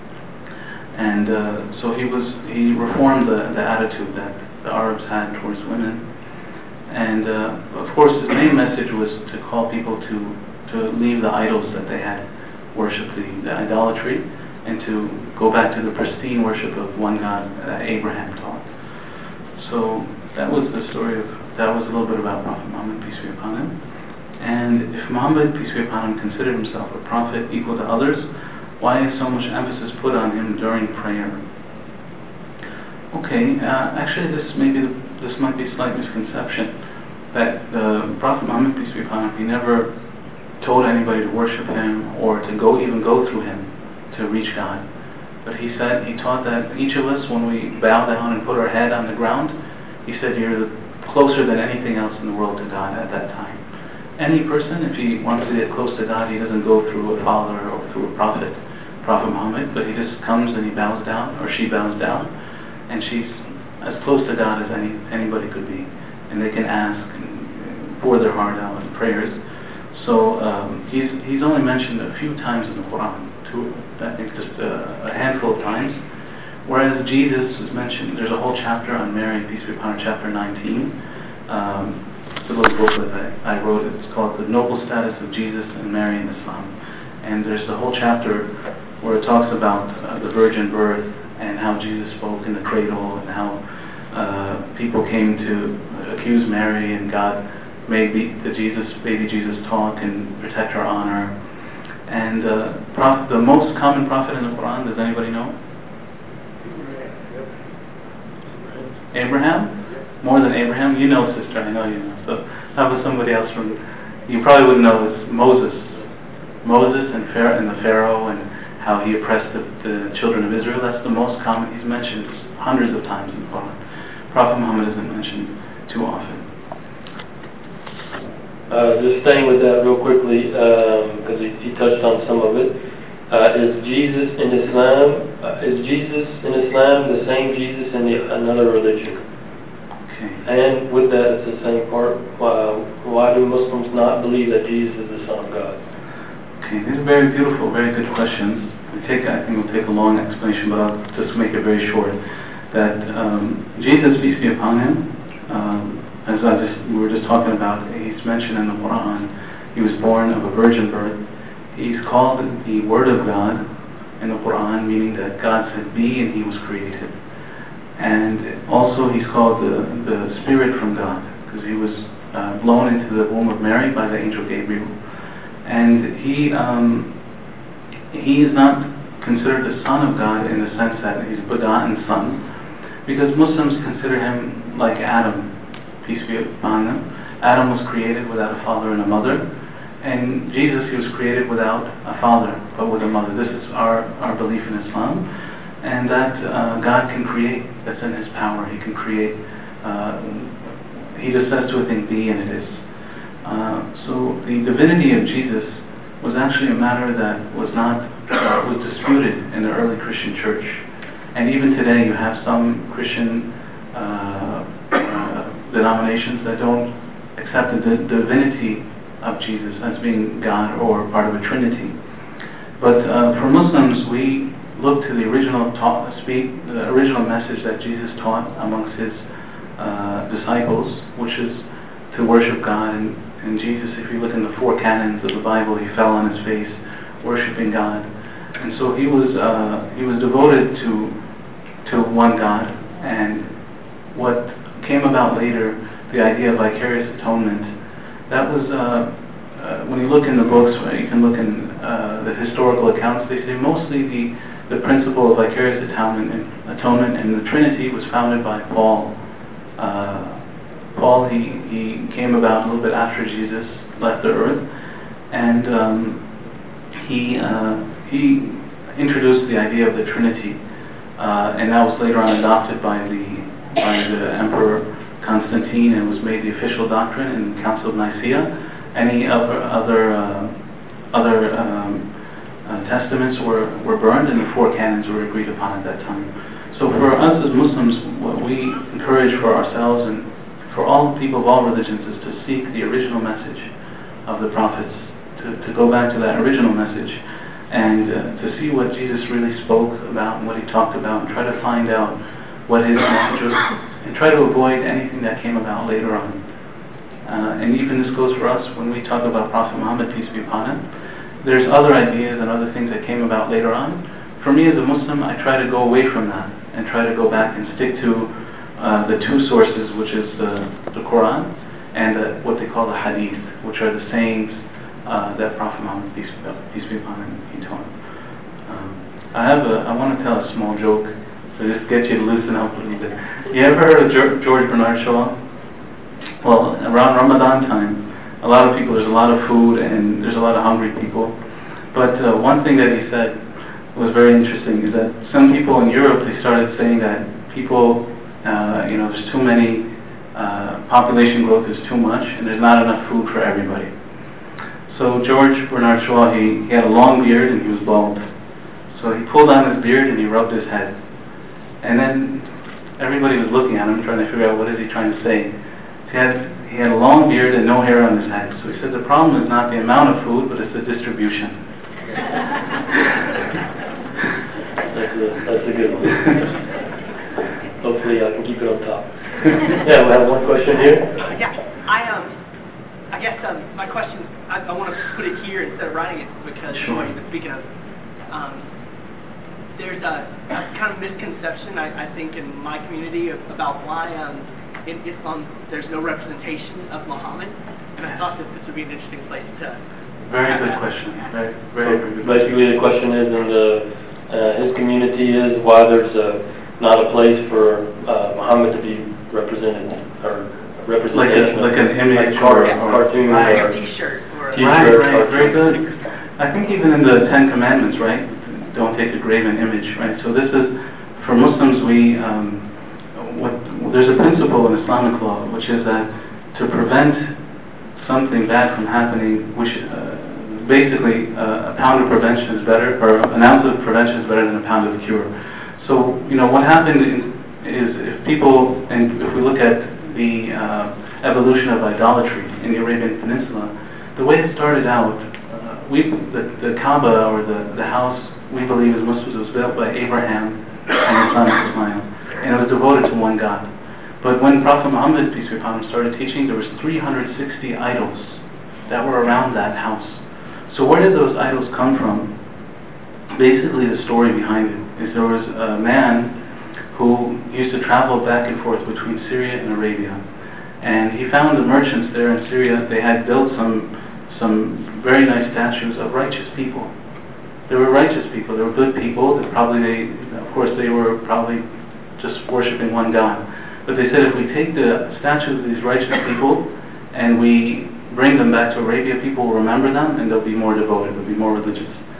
And uh, so he was he reformed the, the attitude that the Arabs had towards women. And uh, of course, his main message was to call people to, to leave the idols that they had worshipped, the, the idolatry, and to go back to the pristine worship of one God that Abraham taught. So that was the story of, that was a little bit about Prophet Muhammad, peace be upon him. And if Muhammad, peace be upon him, considered himself a prophet equal to others, why is so much emphasis put on him during prayer? Okay, uh, actually this maybe the, this might be a slight misconception, that the Prophet Muhammad, peace be upon him, he never told anybody to worship him or to go even go through him to reach God. But he said, he taught that each of us, when we bow down and put our head on the ground, he said you're closer than anything else in the world to God at that time. Any person, if he wants to get close to God, he doesn't go through a father or through a prophet, Prophet Muhammad, but he just comes and he bows down, or she bows down, and she's as close to God as any anybody could be. And they can ask and pour their heart out in prayers. So um, he's he's only mentioned a few times in the Quran, two, I think just a, a handful of times. Whereas Jesus is mentioned, there's a whole chapter on Mary, peace be upon her, chapter nineteen. Um, It's a little booklet that I wrote. It's called The Noble Status of Jesus and Mary in Islam. And there's a whole chapter where it talks about uh, the virgin birth and how Jesus spoke in the cradle and how uh, people came to accuse Mary, and God made the, the Jesus, baby Jesus talk and protect her honor. And uh, prof, the most common prophet in the Quran, does anybody know? Abraham? More than Abraham? You know, sister, I know you know. So that was somebody else from, you probably wouldn't know, it's Moses. Moses and, Pharaoh, and the Pharaoh, and how he oppressed the, the children of Israel. That's the most common. He's mentioned hundreds of times in the Quran. Prophet Muhammad isn't mentioned too often. Uh, just staying with that real quickly, because um, he, he touched on some of it. Uh, is Jesus in Islam, uh, is Jesus in Islam the same Jesus in the, another religion? Okay. And with that, it's the same part. Why, why do Muslims not believe that Jesus is the Son of God? Okay, these are very beautiful, very good questions. We take, I think we'll take a long explanation, but I'll just make it very short. That um, Jesus, peace be upon him, um, as I just, we were just talking about, he's mentioned in the Quran, he was born of a virgin birth. He's called the Word of God in the Quran, meaning that God said be and he was created. And also he's called the, the Spirit from God, because he was uh, blown into the womb of Mary by the angel Gabriel. And he um, he is not considered the Son of God in the sense that he's a begotten Son, because Muslims consider him like Adam, peace be upon them. Adam was created without a father and a mother, and Jesus, he was created without a father but with a mother. This is our, our belief in Islam. and that uh, God can create. That's in His power. He can create. Uh, he just says to a thing, be, and it is. Uh, so the divinity of Jesus was actually a matter that was not uh, was disputed in the early Christian church, and even today you have some Christian uh, uh, denominations that don't accept the divinity of Jesus as being God or part of a Trinity. But uh, for Muslims, we look to the original taught, speak, the original message that Jesus taught amongst His uh, disciples, which is to worship God. And, and Jesus, if you look in the four canons of the Bible, He fell on His face, worshiping God. And so He was uh, He was devoted to to one God. And what came about later, the idea of vicarious atonement, that was. Uh, Uh, when you look in the books, you can look in uh, the historical accounts, they say mostly the, the principle of vicarious atonement and, atonement and the Trinity was founded by Paul. Uh, Paul, he, he came about a little bit after Jesus left the earth, and um, he, uh, he introduced the idea of the Trinity, uh, and that was later on adopted by the, by the Emperor Constantine and was made the official doctrine in the Council of Nicaea. Any other other uh, other um, uh, testaments were, were burned, and the four canons were agreed upon at that time. So for us as Muslims, what we encourage for ourselves and for all people of all religions is to seek the original message of the prophets, to, to go back to that original message, and uh, to see what Jesus really spoke about and what He talked about, and try to find out what His message was, and try to avoid anything that came about later on. Uh, and even this goes for us when we talk about Prophet Muhammad, peace be upon him. There's other ideas and other things that came about later on. For me as a Muslim, I try to go away from that and try to go back and stick to uh, the two sources, which is the, the Quran and uh, what they call the Hadith, which are the sayings uh, that Prophet Muhammad, peace be, peace be upon him, he taught. Um, I have a, I want to tell a small joke to just get you to loosen up a little bit. You ever heard of George Bernard Shaw? Well, around Ramadan time, a lot of people, there's a lot of food and there's a lot of hungry people. But uh, one thing that he said was very interesting is that some people in Europe, they started saying that people, uh, you know, there's too many, uh, population growth is too much and there's not enough food for everybody. So George Bernard Shaw, he, he had a long beard and he was bald. So he pulled on his beard and he rubbed his head. And then everybody was looking at him trying to figure out what is he trying to say. He had, he had a long beard and no hair on his head. So he said the problem is not the amount of food, but it's the distribution. That's a, that's a good one. Hopefully I can keep it on top. Yeah, we have one question here. Uh, yeah, I um, I guess um, my question, I, I want to put it here instead of writing it because Sure. speaking of, um, there's a, a kind of misconception I, I think in my community of, about why um. in Islam, there's no representation of Muhammad, and I thought that this would be an interesting place to... Very good question. Very, very, very good. Basically, the question is, in the, uh, his community is why there's uh, not a place for uh, Muhammad to be represented, or representation. Like, a, like an image like car, or, or cartoon Like or a T-shirt or... T-shirt. Right, right, cartoon. very good. I think even in the Ten Commandments, right? Don't take a graven image, right? So this is, for Muslims, we... Um, What, there's a principle in Islamic law, which is that to prevent something bad from happening, which uh, basically uh, a pound of prevention is better, or an ounce of prevention is better than a pound of cure. So, you know, what happened is, is if people, and if we look at the uh, evolution of idolatry in the Arabian Peninsula, the way it started out, uh, we, the, the Kaaba, or the, the house, we believe as Muslims, was built by Abraham and his son Ismail. And it was devoted to one God. But when Prophet Muhammad, peace be upon him, started teaching, there was three hundred sixty idols that were around that house. So where did those idols come from? Basically, the story behind it is there was a man who used to travel back and forth between Syria and Arabia. And he found the merchants there in Syria, they had built some, some very nice statues of righteous people. They were righteous people, they were good people, they probably, they, of course they were probably just worshipping one God. But they said if we take the statues of these righteous people and we bring them back to Arabia, people will remember them and they'll be more devoted, they'll be more religious.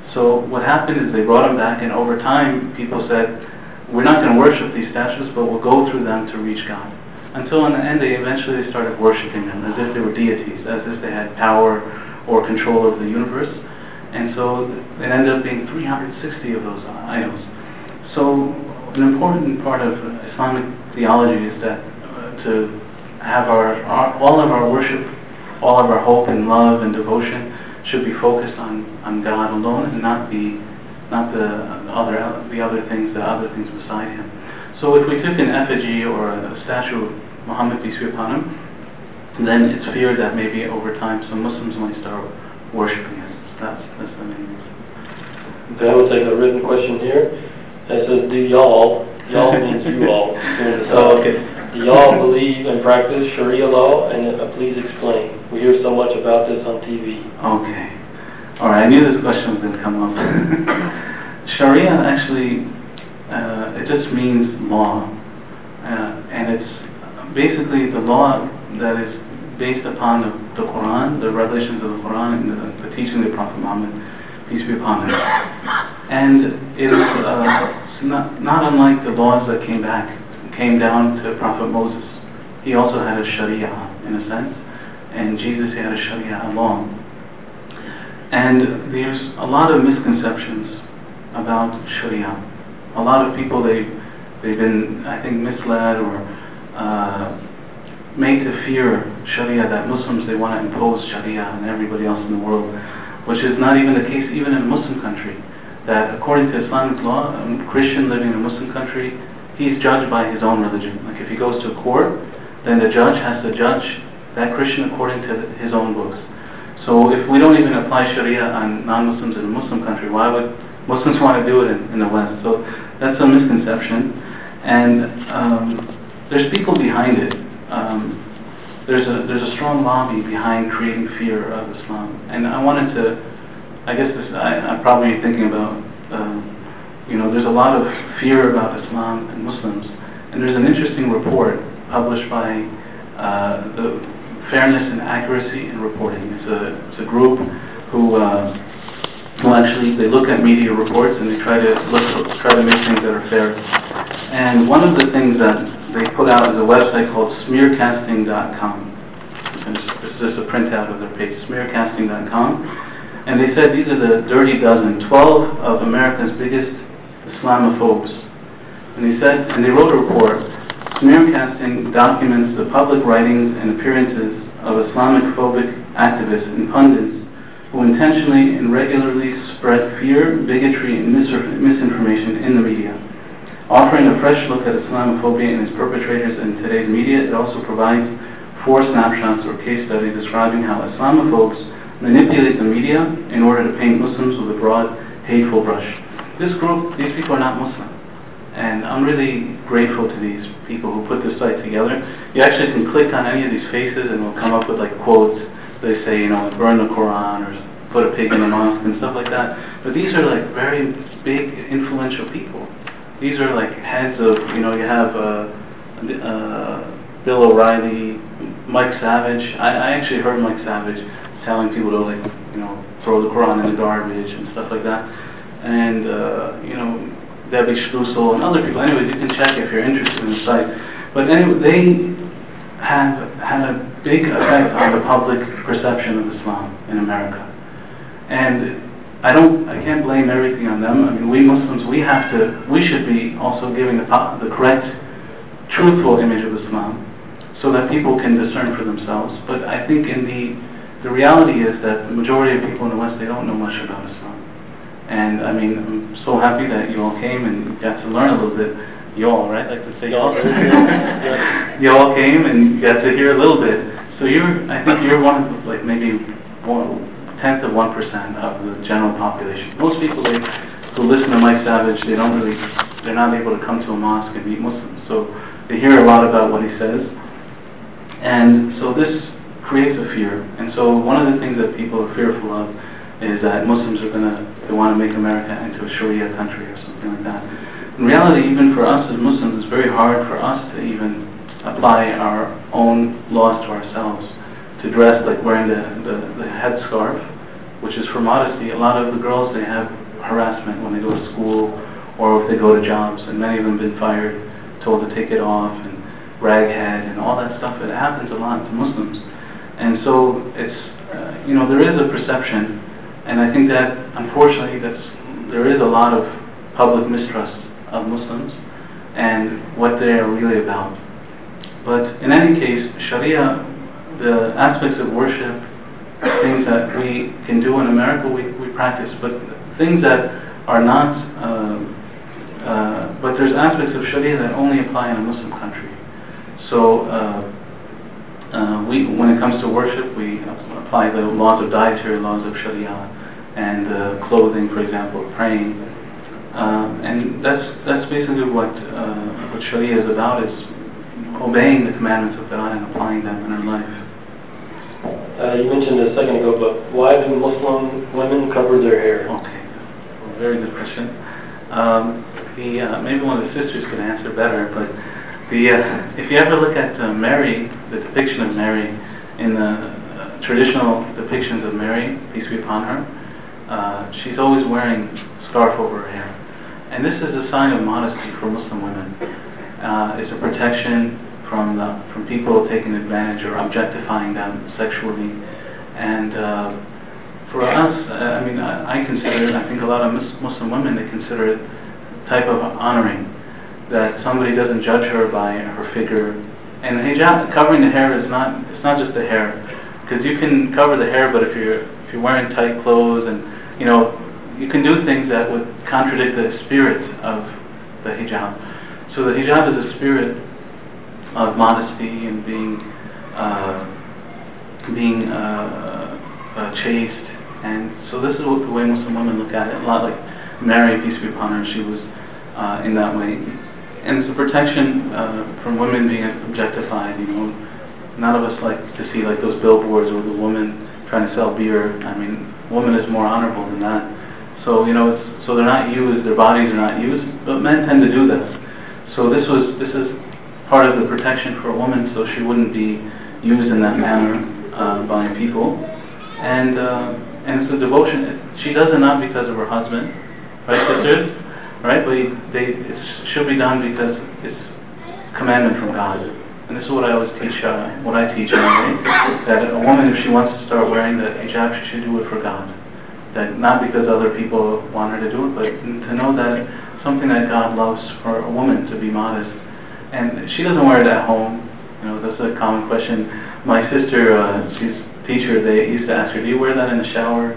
So what happened is they brought them back, and over time, people said, we're not going to worship these statues, but we'll go through them to reach God. Until in the end, they eventually started worshiping them as if they were deities, as if they had power or control over the universe. And so it ended up being three hundred sixty of those uh, idols. So an important part of Islamic theology is that uh, to have our, our, all of our worship, all of our hope and love and devotion should be focused on, on God alone and not the not the other the other things, the other things beside Him. So if we took an effigy or a statue of Muhammad, peace be upon him, then it's feared that maybe over time some Muslims might start worshipping it. That's, that's the main reason. Okay, I will take a written question here. It says, do y'all, y'all means you all, Oh, okay. do y'all believe and practice Sharia law? And uh, please explain. We hear so much about this on T V. Okay. All right, I knew this question was going to come up. Sharia actually, uh, it just means law. Uh, and it's basically the law that is based upon the, the Quran, the revelations of the Quran, and the, the teaching of the Prophet Muhammad, peace be upon him. And it is uh, not, not unlike the laws that came back, came down to Prophet Moses. He also had a Sharia, in a sense, and Jesus had a Sharia law. And there's a lot of misconceptions about Sharia. A lot of people, they, they've been, I think, misled or uh, made to fear Sharia, that Muslims, they want to impose Sharia on everybody else in the world, which is not even the case even in a Muslim country. That according to Islamic law, a Christian living in a Muslim country, he's judged by his own religion. Like if he goes to a court, then the judge has to judge that Christian according to his own books. So if we don't even apply Sharia on non-Muslims in a Muslim country, why would Muslims want to do it in, in the West? So that's a misconception. And um, there's people behind it. Um, there's a there's a strong lobby behind creating fear of Islam. And I wanted to, I guess this, I, I'm probably thinking about, um, you know, there's a lot of fear about Islam and Muslims. And there's an interesting report published by uh, the Fairness and Accuracy in Reporting. It's a it's a group who uh, who actually they look at media reports and they try to look try to make things that are fair. And one of the things that they put out is a website called smear casting dot com. This is just a printout of their page, smear casting dot com. And they said these are the dirty dozen, twelve of America's biggest Islamophobes. And they said, and they wrote a report. Smearcasting documents the public writings and appearances of Islamophobic activists and pundits who intentionally and regularly spread fear, bigotry, and misinformation in the media. Offering a fresh look at Islamophobia and its perpetrators in today's media, it also provides four snapshots or case studies describing how Islamophobes manipulate the media in order to paint Muslims with a broad, hateful brush. This group, these people are not Muslim. And I'm really grateful to these people who put this site together. You actually can click on any of these faces and it'll come up with like quotes. They say, you know, burn the Quran or put a pig in the mosque and stuff like that. But these are like very big, influential people. These are like heads of, you know, you have uh, uh, Bill O'Reilly, Mike Savage. I, I actually heard Mike Savage telling people to like, you know, throw the Quran in the garbage and stuff like that. And, uh, you know, Debbie Schlusel and other people. Anyways, you can check if you're interested in the site. But anyway, they have had a big effect on the public perception of Islam in America. And I don't, I can't blame everything on them. I mean, we Muslims, we have to, we should be also giving the, the correct, truthful image of Islam so that people can discern for themselves. But I think in the, the reality is that the majority of people in the West, they don't know much about Islam. And I mean, I'm so happy that you all came and got to learn a little bit. You all, right? I like to say y'all. You all came and you got to hear a little bit. So you're, I think you're one of like maybe one tenth of one percent of the general population. Most people they, who listen to Mike Savage, they don't really, they're not able to come to a mosque and meet Muslims. So they hear a lot about what he says. And so this creates a fear. And so one of the things that people are fearful of is that Muslims are going to, they want to make America into a Sharia country or something like that. In reality, even for us as Muslims, it's very hard for us to even apply our own laws to ourselves, to dress like wearing the, the, the headscarf which is for modesty. A lot of the girls, they have harassment when they go to school or if they go to jobs, and many of them have been fired, told to take it off, and raghead and all that stuff. It happens a lot to Muslims. And so it's, uh, you know, there is a perception, and I think that unfortunately that's, there is a lot of public mistrust of Muslims and what they are really about. But in any case, Sharia, the aspects of worship, things that we can do in America, we, we practice, but things that are not, uh, uh, but there's aspects of Sharia that only apply in a Muslim country. So uh, uh, we, when it comes to worship, we apply the laws of dietary laws of Sharia and uh, clothing, for example, praying, uh, and that's that's basically what uh, what Sharia is about, is obeying the commandments of God and applying them in our life. Uh, you mentioned a second ago, but why do Muslim women cover their hair? Okay, well, very good question. Um, the uh, maybe one of the sisters can answer better, but the uh, if you ever look at uh, Mary, the depiction of Mary in the uh, traditional depictions of Mary, peace be upon her, uh, she's always wearing a scarf over her hair, and this is a sign of modesty for Muslim women. Uh, it's a protection from the, from people taking advantage or objectifying them sexually. And uh, for us, uh, I mean, I, I consider it, I think a lot of mus Muslim women, they consider it a type of honoring, that somebody doesn't judge her by her figure. And hijab, covering the hair, is not, it's not just the hair, because you can cover the hair, but if you're, if you're wearing tight clothes and, you know, you can do things that would contradict the spirit of the hijab. So the hijab is a spirit of modesty and being uh, being uh, uh, chaste, and so this is what the way Muslim women look at it. A lot like Mary, peace be upon her, she was uh, in that way, and it's a protection uh, from women being objectified. You know, none of us like to see like those billboards with a woman trying to sell beer. I mean, woman is more honorable than that. So you know, it's, so they're not used, their bodies are not used, but men tend to do this. So this was this is. part of the protection for a woman, so she wouldn't be used in that manner uh, by people. And uh, and it's a devotion. She does it not because of her husband, right, sisters? Right? But they it should be done because it's commandment from God. And this is what I always teach. Uh, what I teach anyway, that a woman, if she wants to start wearing the hijab, she should do it for God. That not because other people want her to do it, but to know that it's something that God loves for a woman to be modest. And she doesn't wear it at home. You know, that's a common question. My sister, uh, she's a teacher, they used to ask her, do you wear that in the shower?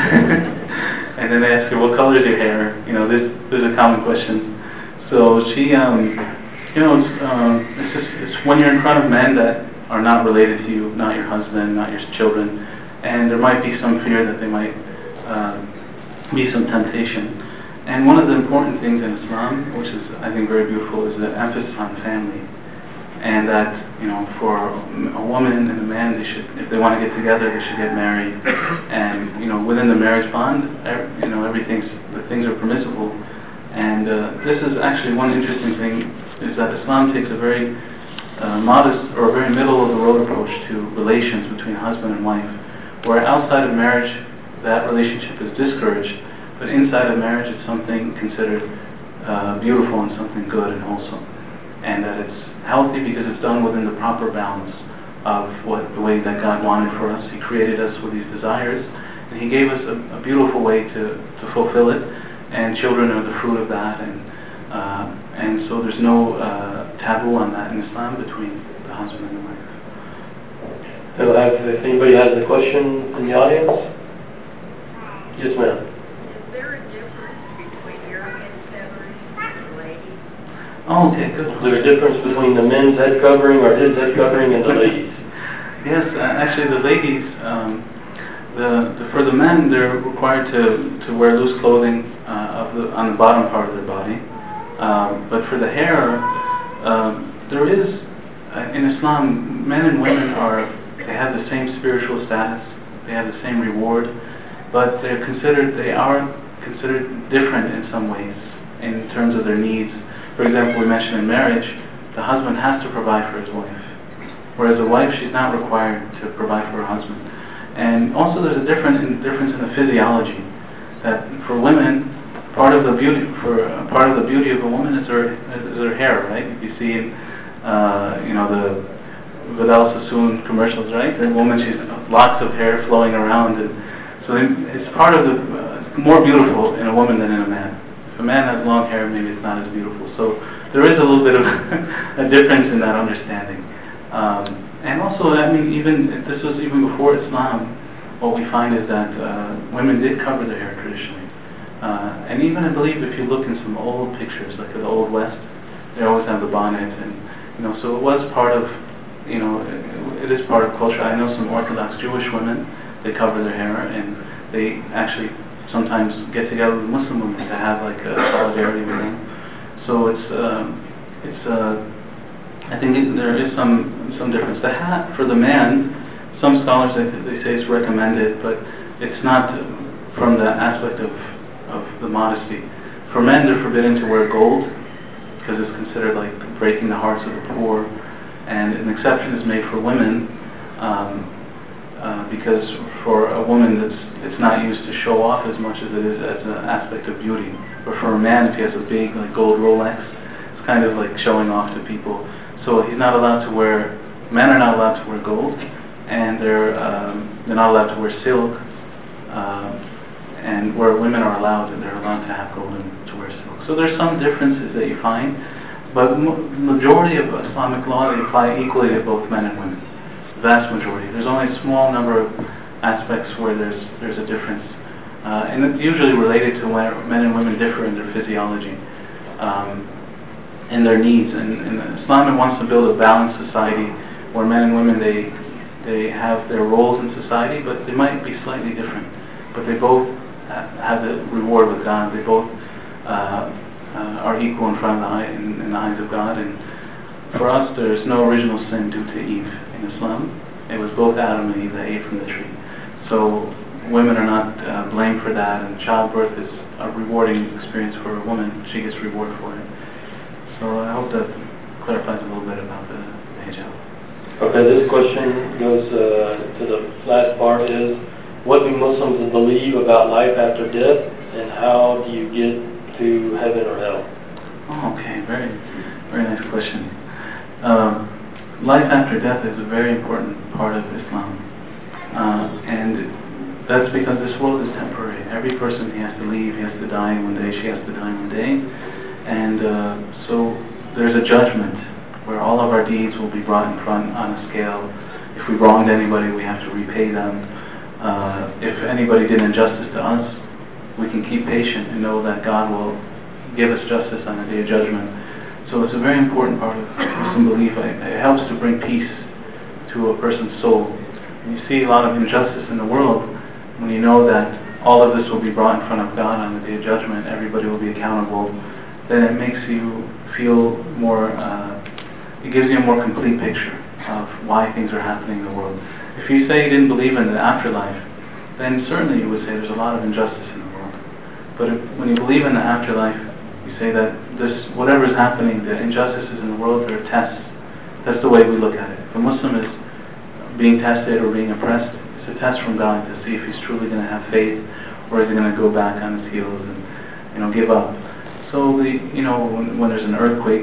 And then they ask her, what color is your hair? You know, there's, there's a common question. So she, um, you know, it's, um, it's just it's when you're in front of men that are not related to you, not your husband, not your children, and there might be some fear that they might uh, be some temptation. And one of the important things in Islam, which is, I think, very beautiful, is the emphasis on family. And that, you know, for a woman and a man, they should, if they want to get together, they should get married. And, you know, within the marriage bond, you know, everything's, the things are permissible. And uh, this is actually one interesting thing, is that Islam takes a very uh, modest, or a very middle-of-the-road approach to relations between husband and wife, where outside of marriage, that relationship is discouraged. But inside of marriage, it's something considered uh, beautiful and something good and wholesome. And that it's healthy because it's done within the proper balance of what the way that God wanted for us. He created us with these desires, and He gave us a, a beautiful way to, to fulfill it. And children are the fruit of that. And, uh, and so there's no uh, taboo on that in Islam between the husband and the wife. So have, if anybody has a question in the audience? Yes, ma'am. Oh, okay, good. Is there a difference between the men's head covering or his head covering and the ladies? Yes, uh, actually the ladies, um, the, the for the men, they're required to, to wear loose clothing uh, of the, on the bottom part of their body. Um, but for the hair, um, there is, uh, in Islam, men and women are, they have the same spiritual status, they have the same reward, but they're considered, they are considered different in some ways in terms of their needs. For example, we mentioned in marriage, the husband has to provide for his wife, whereas a wife, she's not required to provide for her husband. And also there's a difference in, difference in the physiology, that for women, part of the beauty for uh, part of the beauty of a woman is her is her hair, right? You see in uh, you know the Vidal Sassoon commercials, right? The woman, she's lots of hair flowing around, and so it's part of the uh, it's more beautiful in a woman than in a man. If a man has long hair, maybe it's not as beautiful. So there is a little bit of a difference in that understanding. Um, and also, I mean, even this was even before Islam. What we find is that uh, women did cover their hair traditionally. Uh, and even I believe if you look in some old pictures, like of the Old West, they always have the bonnet, and you know, so it was part of, you know, it, it is part of culture. I know some Orthodox Jewish women, they cover their hair, and they actually sometimes get together with Muslim women to have like a solidarity with them. So it's, uh, it's, uh, I think it, there is some some difference. The hat for the man, some scholars they, they say it's recommended, but it's not from the aspect of of the modesty. For men, they're forbidden to wear gold because it's considered like breaking the hearts of the poor, and an exception is made for women um, uh, because for a woman that's it's not used to show off as much as it is as an aspect of beauty. But for a man, if he has a big like gold Rolex, it's kind of like showing off to people. So he's not allowed to wear. Men are not allowed to wear gold, and they're um, they're not allowed to wear silk. Um, And where women are allowed, they're allowed to have gold and to wear silk. So there's some differences that you find, but the majority of Islamic law, they apply equally to both men and women. The vast majority. There's only a small number of aspects where there's there's a difference, uh, and it's usually related to where men and women differ in their physiology um, and their needs. And, and Islam wants to build a balanced society where men and women they they have their roles in society, but they might be slightly different. But they both have the reward with God. They both uh, uh, are equal in front of the eye, in, in the eyes of God. And for us, there's no original sin due to Eve in Islam. It was both Adam and Eve that ate from the tree. So women are not uh, blamed for that, and childbirth is a rewarding experience for a woman. She gets reward for it. So I hope that clarifies a little bit about the, the hijab. Okay, this question goes uh, to the last part is, what do Muslims believe about life after death, and how do you get to heaven or hell? Oh, okay, very, very nice question. Um, life after death is a very important part of Islam, uh, and that's because this world is temporary. Every person, he has to leave, he has to die one day, she has to die one day, and uh, so there's a judgment where all of our deeds will be brought in front on a scale. If we wronged anybody, we have to repay them. Uh, if anybody did injustice to us, we can keep patient and know that God will give us justice on the day of judgment. So it's a very important part of Muslim belief. It, it helps to bring peace to a person's soul. When you see a lot of injustice in the world, when you know that all of this will be brought in front of God on the day of judgment, everybody will be accountable, then it makes you feel more, uh, it gives you a more complete picture of why things are happening in the world. If you say you didn't believe in the afterlife, then certainly you would say there's a lot of injustice in the world. But if, when you believe in the afterlife, you say that this, whatever is happening, the injustices in the world, they're tests. That's the way we look at it. If a Muslim is being tested or being oppressed, it's a test from God to see if he's truly going to have faith, or is he going to go back on his heels and, you know, give up. So the, you know, when, when there's an earthquake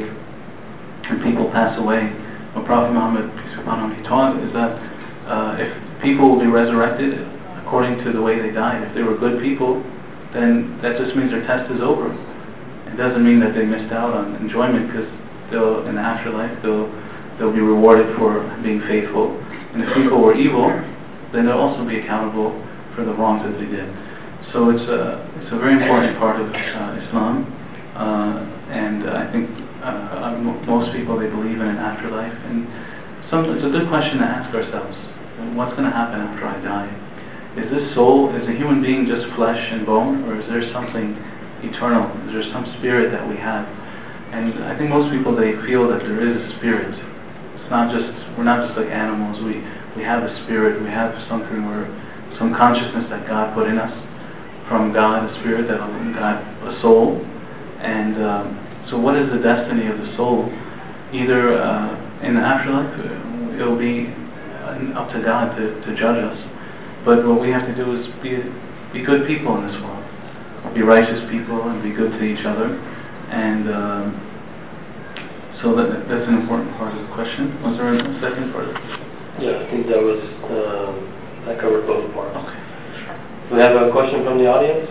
and people pass away, what Prophet Muhammad, peace be upon him, he taught is that Uh, if people will be resurrected according to the way they died. If they were good people, then that just means their test is over. It doesn't mean that they missed out on enjoyment, because they'll, in the afterlife, they'll they'll be rewarded for being faithful. And if people were evil, then they'll also be accountable for the wrongs that they did. So it's a it's a very important part of uh, Islam, uh, and I think uh, most people, they believe in an afterlife. And some, it's a good question to ask ourselves. What's going to happen after I die? Is this soul, is a human being just flesh and bone, or is there something eternal? Is there some spirit that we have? And I think most people, they feel that there is a spirit. It's not just, we're not just like animals. We we have a spirit. We have something where, some consciousness that God put in us from God, a spirit that God, a soul. And um, so what is the destiny of the soul? Either uh, in the afterlife, it will be up to God to, to judge us. But what we have to do is be be good people in this world, be righteous people, and be good to each other. And um, so that that's an important part of the question. Was there a second part? Yeah, I think that was um, that covered both parts. Okay. Do we have a question from the audience?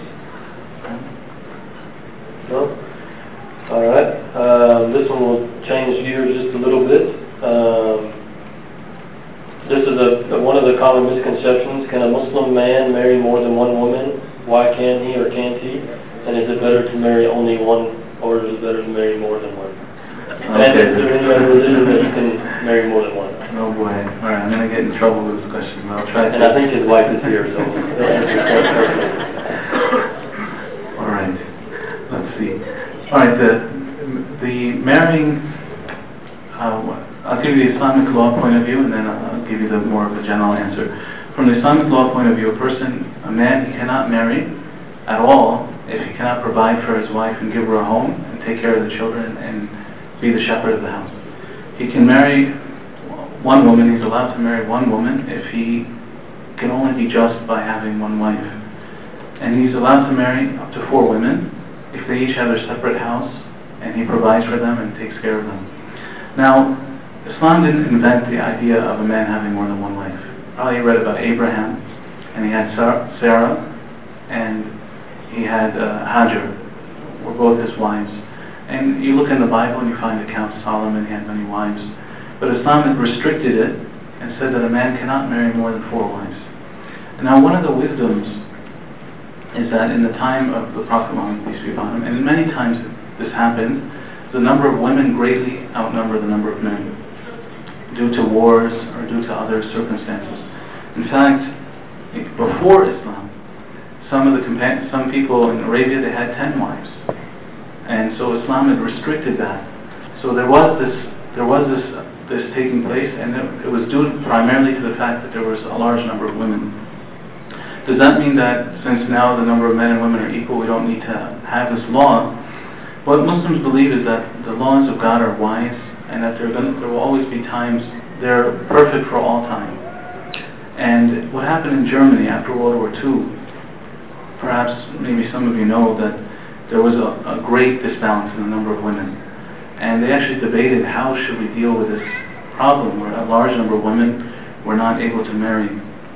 No? All right. Um, this one will change gears just a little bit. Um, this is a, a, one of the common misconceptions. Can a Muslim man marry more than one woman? Why can he or can't he? And is it better to marry only one, or is it better to marry more than one? Okay. And is there any other religion that you can marry more than one? Oh boy. All right, I'm going to get in trouble with this question, but I'll try to. And I think his wife is here, so he'll answer perfectly. All right. Let's see. All right, the, the marrying, uh, I'll give you the Islamic law point of view, and then I'll, I'll give you the more of a general answer. From the Islamic law point of view, a person, a man, he cannot marry at all if he cannot provide for his wife and give her a home and take care of the children and be the shepherd of the house. He can marry one woman, he's allowed to marry one woman if he can only be just by having one wife. And he's allowed to marry up to four women if they each have their separate house and he provides for them and takes care of them. Now, Islam didn't invent the idea of a man having more than one wife. Probably you read about Abraham, and he had Sarah, and he had uh, Hajar, were both his wives. And you look in the Bible and you find accounts Solomon, he had many wives. But Islam had restricted it and said that a man cannot marry more than four wives. And now one of the wisdoms is that in the time of the Prophet Muhammad, peace be upon him, and many times this happened, the number of women greatly outnumber the number of men, due to wars or due to other circumstances. In fact, before Islam, some of the compa- some people in Arabia, they had ten wives, and so Islam had restricted that. So there was this, there was this, uh, this taking place, and it, it was due primarily to the fact that there was a large number of women. Does that mean that since now the number of men and women are equal, we don't need to have this law? What Muslims believe is that the laws of God are wise, and that there, gonna, there will always be times, they're perfect for all time. And what happened in Germany after World War Two, perhaps maybe some of you know that there was a, a great disbalance in the number of women. And they actually debated how should we deal with this problem where a large number of women were not able to marry.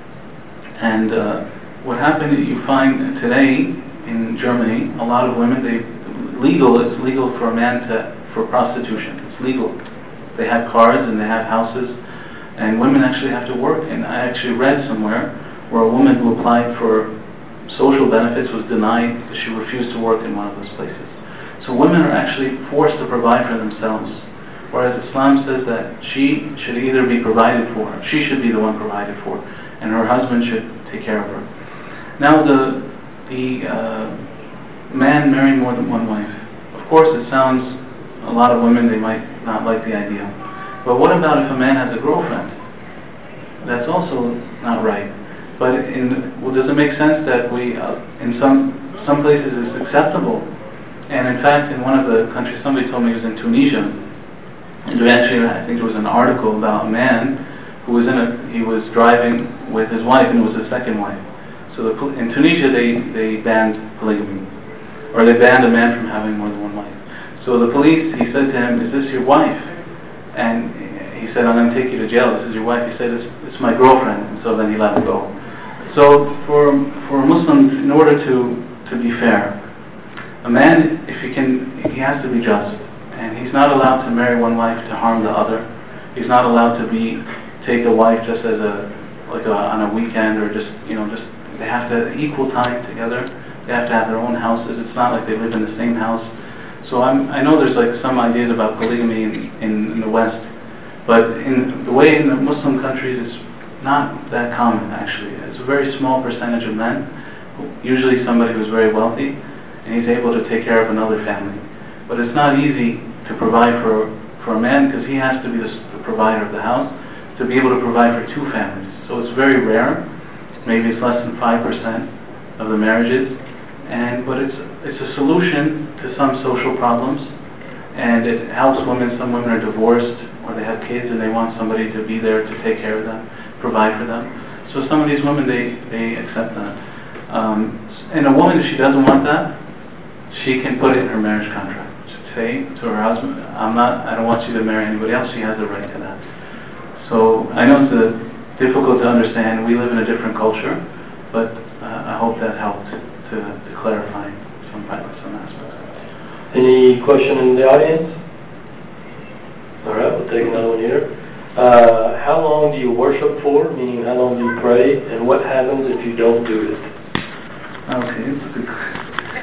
And uh, what happened, you find today in Germany, a lot of women, they legal, it's legal for a man to, for prostitution. It's legal. They have cars and they have houses, and women actually have to work. And I actually read somewhere where a woman who applied for social benefits was denied because she refused to work in one of those places. So women are actually forced to provide for themselves, whereas Islam says that she should either be provided for, she should be the one provided for, and her husband should take care of her. Now the, the uh, man marrying more than one wife. Of course it sounds, a lot of women, they might not like the idea. But what about if a man has a girlfriend? That's also not right. But in, well, does it make sense that we, uh, in some some places it's acceptable? And in fact, in one of the countries, somebody told me it was in Tunisia, and actually I think there was an article about a man who was in a, he was driving with his wife, and it was his second wife. So the, in Tunisia they, they banned polygamy, or they banned a man from having more than one wife. So the police, he said to him, "Is this your wife?" And he said, "I'm going to take you to jail. This is your wife." He said, "It's, it's my girlfriend." And so then he let him go. So for for Muslims, in order to, to be fair, a man, if he can, he has to be just. And he's not allowed to marry one wife to harm the other. He's not allowed to be, take a wife just as a, like a, on a weekend, or just, you know, just, they have to equal time together. They have to have their own houses. It's not like they live in the same house. So I'm, I know there's like some ideas about polygamy in, in, in the West, but in the way in the Muslim countries it's not that common actually. It's a very small percentage of men, usually somebody who's very wealthy, and he's able to take care of another family. But it's not easy to provide for, for a man, because he has to be the, the provider of the house, to be able to provide for two families. So it's very rare. Maybe it's less than five percent of the marriages, and but it's it's a solution to some social problems, and it helps women. Some women are divorced, or they have kids, and they want somebody to be there to take care of them, provide for them. So some of these women, they, they accept that. Um, and a woman, if she doesn't want that, she can put it in her marriage contract. Say to her husband, I'm not, I don't want you to marry anybody else. She has the right to that. So I know it's uh, difficult to understand. We live in a different culture, but uh, I hope that helped to, to clarify some, some aspects. Any question in the audience? All right, we'll take another one here. Uh, how long do you worship for? Meaning, how long do you pray? And what happens if you don't do it? Okay, that's a good question.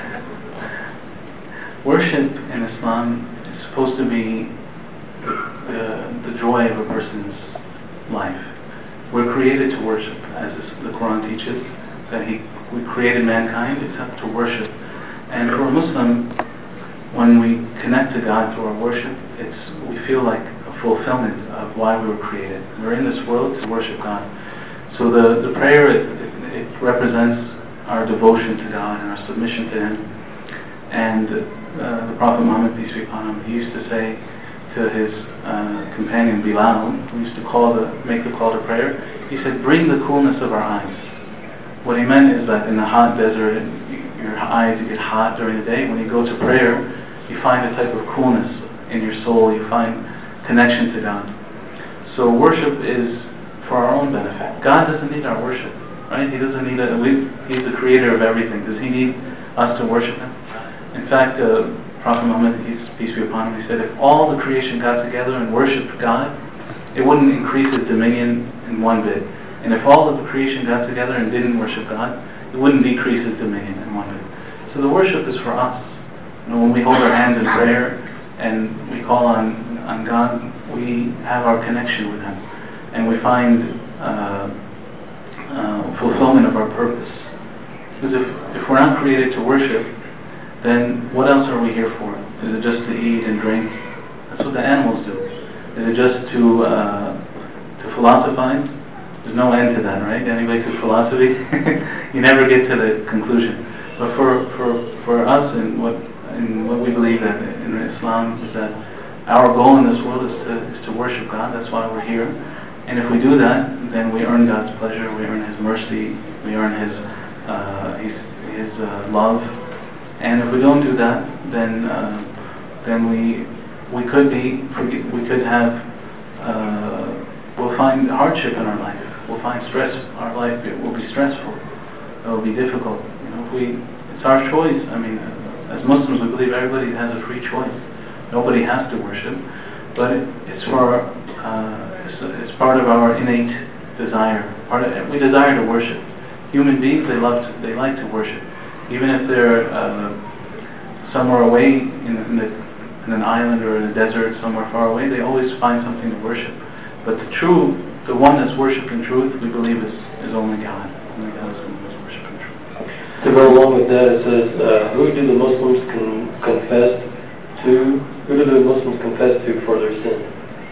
Worship in Islam is supposed to be the, the joy of a person's life. We're created to worship, as the Quran teaches, that he, we created mankind except to worship. And for a Muslim, when we connect to God through our worship, it's we feel like a fulfillment of why we were created. We're in this world to worship God. So the, the prayer, it, it, it represents our devotion to God and our submission to Him. And uh, the Prophet Muhammad, peace be upon him, he used to say to his uh, companion Bilal, who used to call the, make the call to prayer, he said, bring the coolness of our eyes. What he meant is that in the hot desert, your eyes get hot during the day. When you go to prayer, you find a type of coolness in your soul. You find connection to God. So worship is for our own benefit. God doesn't need our worship, right? He doesn't need a, we, He's the creator of everything. Does He need us to worship Him? In fact, uh, Prophet Muhammad, peace be upon him, he said, if all the creation got together and worshipped God, it wouldn't increase His dominion in one bit. And if all of the creation got together and didn't worship God, it wouldn't decrease His dominion in one bit. So the worship is for us. You know, when we hold our hands in prayer and we call on, on God, we have our connection with Him. And we find uh, uh, fulfillment of our purpose. Because if, if we're not created to worship, then what else are we here for? Is it just to eat and drink? That's what the animals do. Is it just to uh, to philosophize? There's no end to that, right? Anybody could philosophy? You never get to the conclusion. But for, for, for us, and what and what we believe that in Islam is that our goal in this world is to is to worship God. That's why we're here. And if we do that, then we earn God's pleasure. We earn His mercy. We earn His uh, His, his uh, love. And if we don't do that, then uh, then we we could be we could have uh, we'll find hardship in our life. We'll find stress. Our life it will be stressful. It will be difficult. You know, if we it's our choice. I mean, as Muslims, we believe everybody has a free choice. Nobody has to worship, but it, it's for uh, it's, it's part of our innate desire. Part of, we desire to worship. Human beings, they love to, they like to worship. Even if they're uh, somewhere away in, in, the, in an island or in a desert, somewhere far away, they always find something to worship. But the true, the one that's worshipped in truth, we believe is, is only God. Only God is the one that's worshipped in truth. To go along with that, it says, uh, who do the Muslims con- confess to? Who do the Muslims confess to for their sin?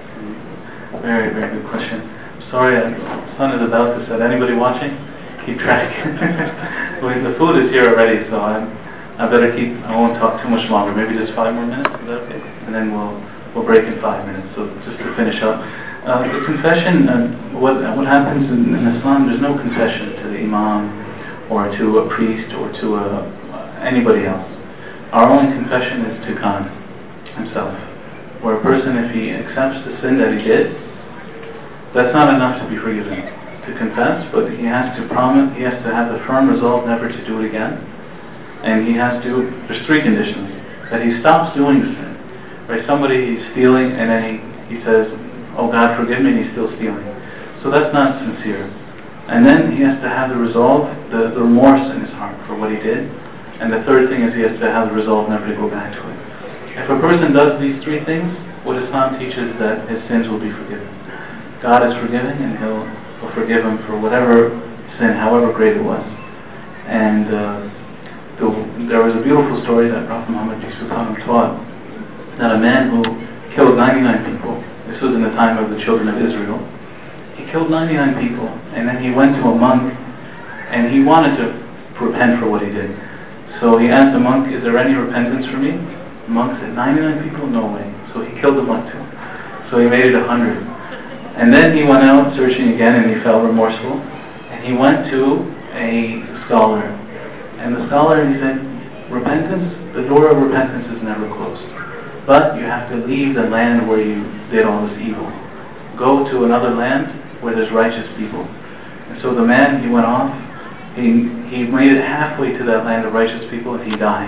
Very, very good question. Sorry, uh, son is about to say. Anybody watching? Keep track. Well, the food is here already, so I'm, I better keep. I won't talk too much longer. Maybe just five more minutes. Is that okay? And then we'll we'll break in five minutes. So just to finish up, uh, the confession. Uh, what what happens in, in Islam? There's no confession to the imam, or to a priest, or to a, anybody else. Our only confession is to God Himself. Where a person, if he accepts the sin that he did, that's not enough to be forgiven. To confess, but he has to promise, he has to have the firm resolve never to do it again. And he has to, there's three conditions. That he stops doing the sin. Right? Somebody, he's stealing, and then he, he says, oh God, forgive me, and he's still stealing. So that's not sincere. And then he has to have the resolve, the, the remorse in his heart for what he did. And the third thing is he has to have the resolve never to go back to it. If a person does these three things, what Islam teaches is that his sins will be forgiven. God is forgiving, and He'll will forgive him for whatever sin, however great it was. And uh, the, there was a beautiful story that Prophet Muhammad taught, that a man who killed ninety-nine people, this was in the time of the children of Israel, he killed ninety-nine people, and then he went to a monk, and he wanted to repent for what he did. So he asked the monk, is there any repentance for me? The monk said, ninety-nine people? No way. So he killed the monk too. So he made it a hundred. And then he went out searching again, and he felt remorseful. And he went to a scholar, and the scholar, he said, repentance, the door of repentance is never closed. But you have to leave the land where you did all this evil. Go to another land where there's righteous people. And so the man, he went off, he, he made it halfway to that land of righteous people, and he died.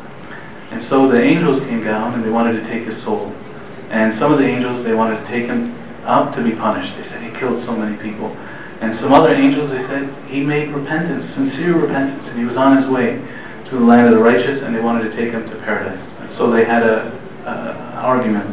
And so the angels came down, and they wanted to take his soul. And some of the angels, they wanted to take him up to be punished. They said, he killed so many people. And some other angels, they said, he made repentance, sincere repentance, and he was on his way to the land of the righteous, and they wanted to take him to paradise. And so they had a, a argument.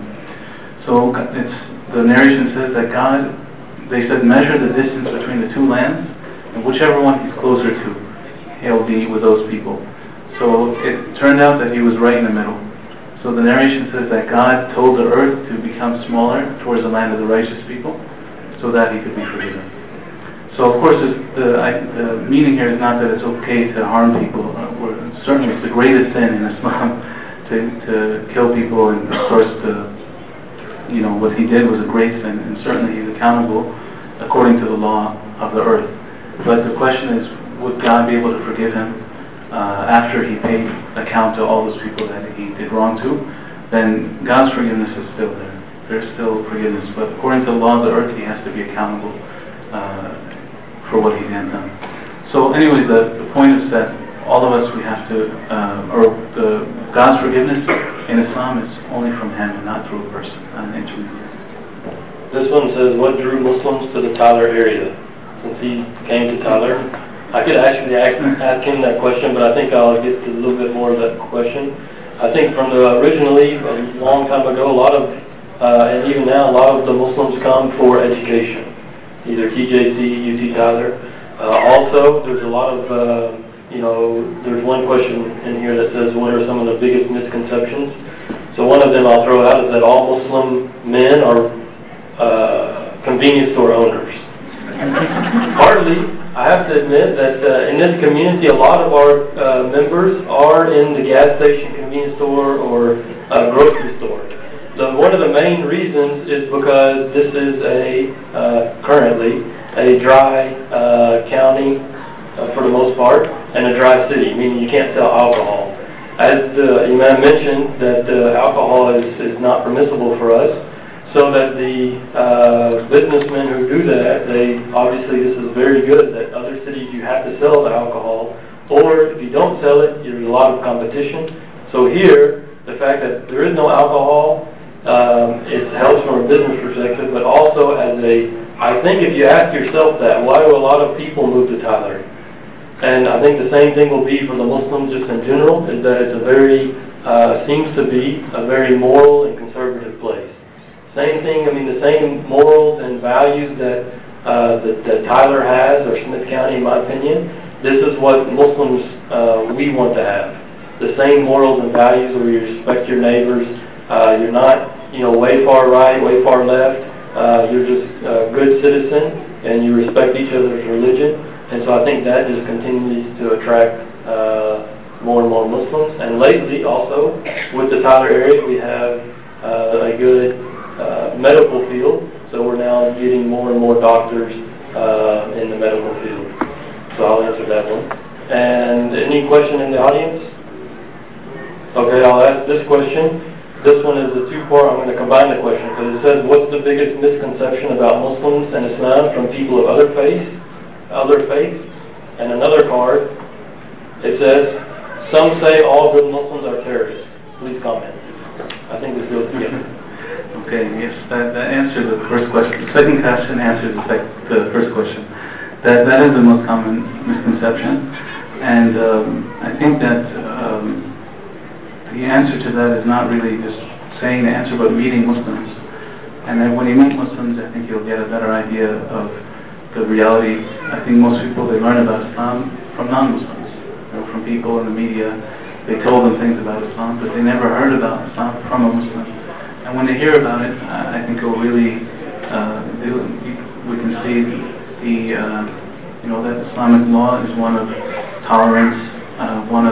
So it's, the narration says that God, they said, measure the distance between the two lands, and whichever one he's closer to, he'll be with those people. So it turned out that he was right in the middle. So the narration says that God told the earth to become smaller towards the land of the righteous people, so that he could be forgiven. So of course, the, I, the meaning here is not that it's okay to harm people. Uh, or certainly it's the greatest sin in Islam to, to kill people, and of course the, you know, what he did was a great sin, and certainly he's accountable according to the law of the earth. But the question is, would God be able to forgive him uh, after he paid account to all those people that he did wrong to? Then God's forgiveness is still there. There's still forgiveness. But according to the law of the earth, he has to be accountable uh, for what he had done. So anyway, the, the point is that all of us, we have to, uh, or the, God's forgiveness in Islam is only from him and not through a person, an intermediary. This one says, what drew Muslims to the Tyler area? Since he came to Tyler, I could actually ask, ask him that question, but I think I'll get to a little bit more of that question. I think from the originally, a long time ago, a lot of, uh, and even now, a lot of the Muslims come for education, either T J C, U T Tyler. Uh, also, there's a lot of, uh, you know, there's one question in here that says, what are some of the biggest misconceptions? So one of them I'll throw out is that all Muslim men are uh, convenience store owners. Hardly. I have to admit that uh, in this community, a lot of our uh, members are in the gas station, convenience store, or uh, grocery store. The, one of the main reasons is because this is a, uh, currently, a dry uh, county uh, for the most part, and a dry city, meaning you can't sell alcohol. As the Imam mentioned, that uh, alcohol is, is not permissible for us, so that the uh, businessmen who do that, they obviously this is very good that other cities you have to sell the alcohol, or if you don't sell it, there's a lot of competition. So here, the fact that there is no alcohol, um, it helps from a business perspective, but also as a, I think if you ask yourself that, why do a lot of people move to Tyler? And I think the same thing will be for the Muslims just in general, is that it's a very, uh, seems to be a very moral and conservative place. Same thing, I mean, the same morals and values that, uh, that, that Tyler has, or Smith County, in my opinion, this is what Muslims, uh, we want to have. The same morals and values where you respect your neighbors, uh, you're not, you know, way far right, way far left, uh, you're just a good citizen, and you respect each other's religion, and so I think that just continues to attract uh, more and more Muslims. And lately, also, with the Tyler area, we have uh, a good Uh, medical field, so we're now getting more and more doctors uh, in the medical field. So I'll answer that one. And any question in the audience? Okay, I'll ask this question. This one is a two-part. I'm going to combine the question because it says, what's the biggest misconception about Muslims and Islam from people of other faiths? Other faiths? And another part, it says, some say all good Muslims are terrorists. Please comment. I think this goes together. Okay, yes, that, that answers the first question. The second question answers the, sec the first question. That that is the most common misconception, and um, I think that um, the answer to that is not really just saying the answer, but meeting Muslims. And then when you meet Muslims, I think you'll get a better idea of the reality. I think most people, they learn about Islam from non-Muslims, you know, from people in the media. They told them things about Islam, but they never heard about Islam from a Muslim. And when they hear about it, uh, I think it will really, uh, we can see the, uh, you know, that Islamic law is one of tolerance, uh, one of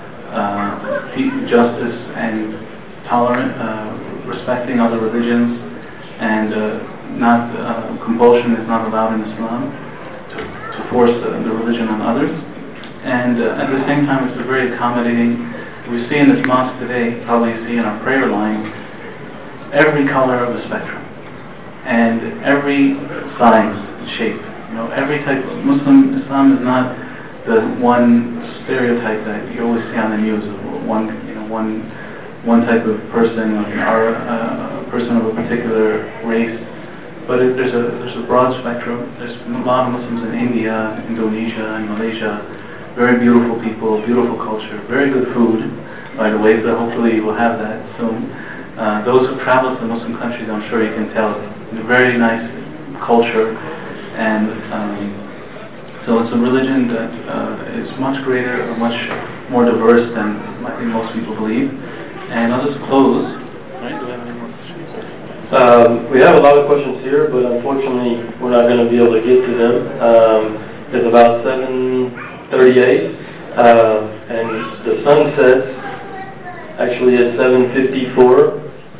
uh, justice and tolerant, uh, respecting other religions, and uh, not uh, compulsion is not allowed in Islam. To, to to force the, the religion on others. And uh, at the same time, it's a very accommodating. We see in this mosque today, probably you see in our prayer line, every color of the spectrum, and every size and shape. You know, every type of Muslim Islam is not the one stereotype that you always see on the news of one, you know, one, one type of person or uh, a person of a particular race. But it, there's a there's a broad spectrum. There's a lot of Muslims in India, Indonesia, and Malaysia. Very beautiful people, beautiful culture, very good food, by the way, so hopefully we'll have that soon. Uh, those who travel to Muslim countries, I'm sure you can tell, very nice culture, and um, so it's a religion that uh, is much greater, or much more diverse than I think most people believe. And I'll just close. Right? Do we have any more questions? Um, we have a lot of questions here, but unfortunately we're not going to be able to get to them. Um, it's about seven thirty-eight, uh, and the sun sets actually at seven fifty-four,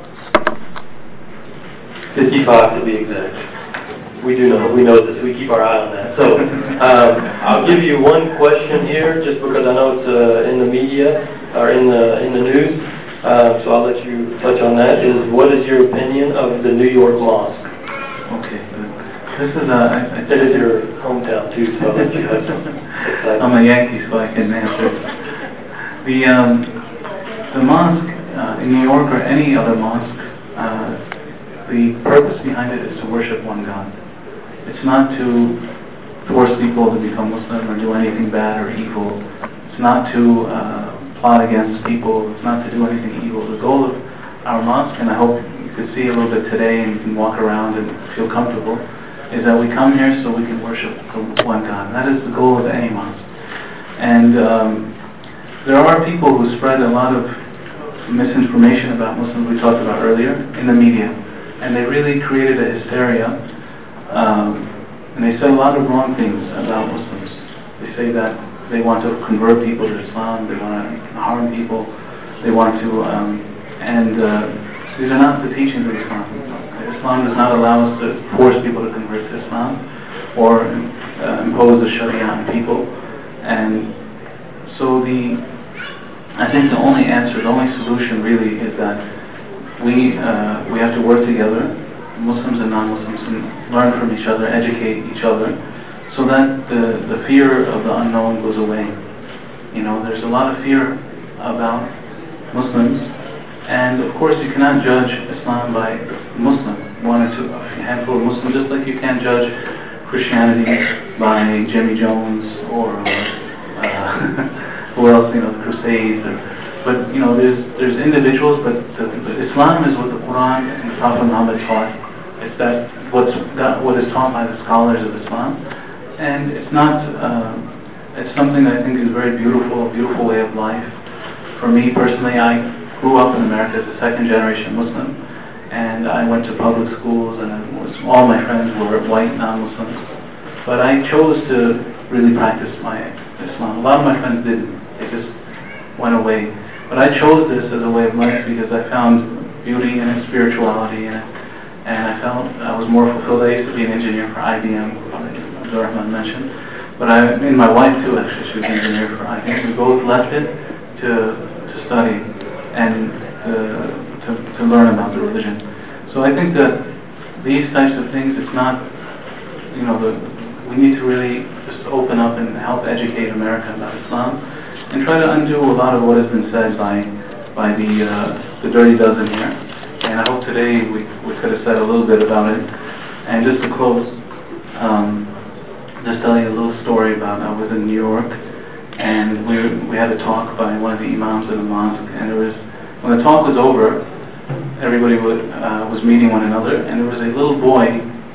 fifty-five to be exact. We do know, we know this, we keep our eye on that. So, um, I'll give you one question here, just because I know it's uh, in the media, or in the, in the news, uh, so I'll let you touch on that, is what is your opinion of the New York Mosque? Okay, good. This is a... I, I it is your hometown too, so I'll let you have some insight. I'm a Yankee, so I can answer. The, um, the mosque uh, in New York, or any other mosque, uh, the purpose behind it is to worship one God. It's not to force people to become Muslim or do anything bad or evil. It's not to uh, plot against people. It's not to do anything evil. The goal of our mosque, and I hope you could see a little bit today and you can walk around and feel comfortable, is that we come here so we can worship one God. That is the goal of any mosque. And um, there are people who spread a lot of misinformation about Muslims, we talked about earlier, in the media. And they really created a hysteria. Um, and they say a lot of wrong things about Muslims. They say that they want to convert people to Islam, they want to harm people, they want to, um, and uh, these are not the teachings of Islam. Islam does not allow us to force people to convert to Islam or uh, impose the Sharia on people. And so the, I think the only answer, the only solution really is that we uh, we have to work together, Muslims and non-Muslims, and learn from each other, educate each other, so that the, the fear of the unknown goes away. You know, there's a lot of fear about Muslims, and of course you cannot judge Islam by Muslim, one or two, a handful of Muslims, just like you can't judge Christianity by Jimmy Jones or uh, who else, you know, the Crusades. Or, but you know, there's there's individuals, but the, the Islam is what the Quran and the Prophet Muhammad taught. It's that what's that, what is taught by the scholars of Islam, and it's not. Uh, it's something that I think is very beautiful, a beautiful way of life. For me personally, I grew up in America as a second generation Muslim, and I went to public schools, and I was, all my friends were white non-Muslims. But I chose to really practice my Islam. A lot of my friends didn't; they just went away. But I chose this as a way of life because I found beauty in it, spirituality in it, and I felt I was more fulfilled. I used to be an engineer for I B M, like Abdurrahman mentioned, but I, and my wife too, actually, she was an engineer for I B M. We both left it to to study and to, to, to learn about the religion. So I think that these types of things, it's not, you know, the, we need to really just open up and help educate America about Islam, and try to undo a lot of what has been said by by the uh, the Dirty Dozen here. And I hope today we we could have said a little bit about it. And just to close, um, just tell you a little story about I was in New York, and we we had a talk by one of the imams in the mosque, and there was when the talk was over, everybody would, uh, was meeting one another, and there was a little boy,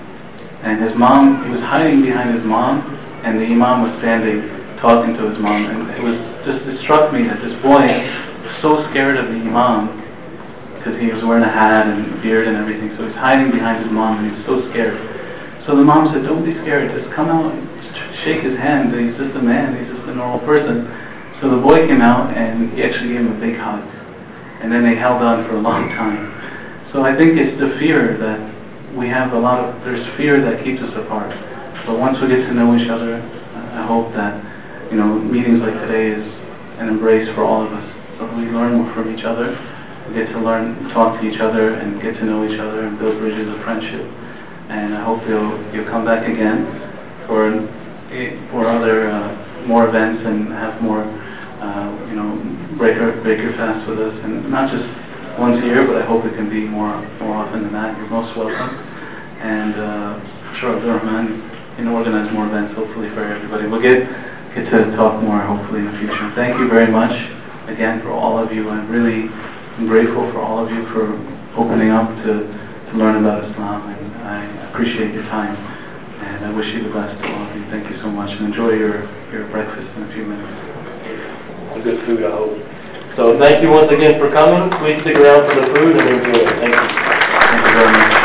and his mom, he was hiding behind his mom, and the imam was standing talking to his mom, and it was just, it struck me that this boy was so scared of the imam because he was wearing a hat and beard and everything, so he's hiding behind his mom and he was so scared. So the mom said, "Don't be scared, just come out and shake his hand, he's just a man, he's just a normal person." So the boy came out and he actually gave him a big hug, and then they held on for a long time. So I think it's the fear that we have a lot of, there's fear that keeps us apart. But once we get to know each other, I hope that, you know, meetings like today is an embrace for all of us. So we learn more from each other. We get to learn, talk to each other, and get to know each other, and build bridges of friendship. And I hope you'll you'll come back again for for other uh, more events and have more, uh, you know, break your break your fast with us, and not just once a year, but I hope it can be more more often than that. You're most welcome. And uh, sure, Abdul Rahman can organize more events, hopefully for everybody. We'll get get to talk more, hopefully, in the future. Thank you very much again for all of you. I'm really I'm grateful for all of you for opening up to, to learn about Islam, and I appreciate your time. And I wish you the best to all of you. Thank you so much, and enjoy your, your breakfast in a few minutes. Good food, I hope. So thank you once again for coming. Please stick around for the food and enjoy it. Thank you. Thank you very much.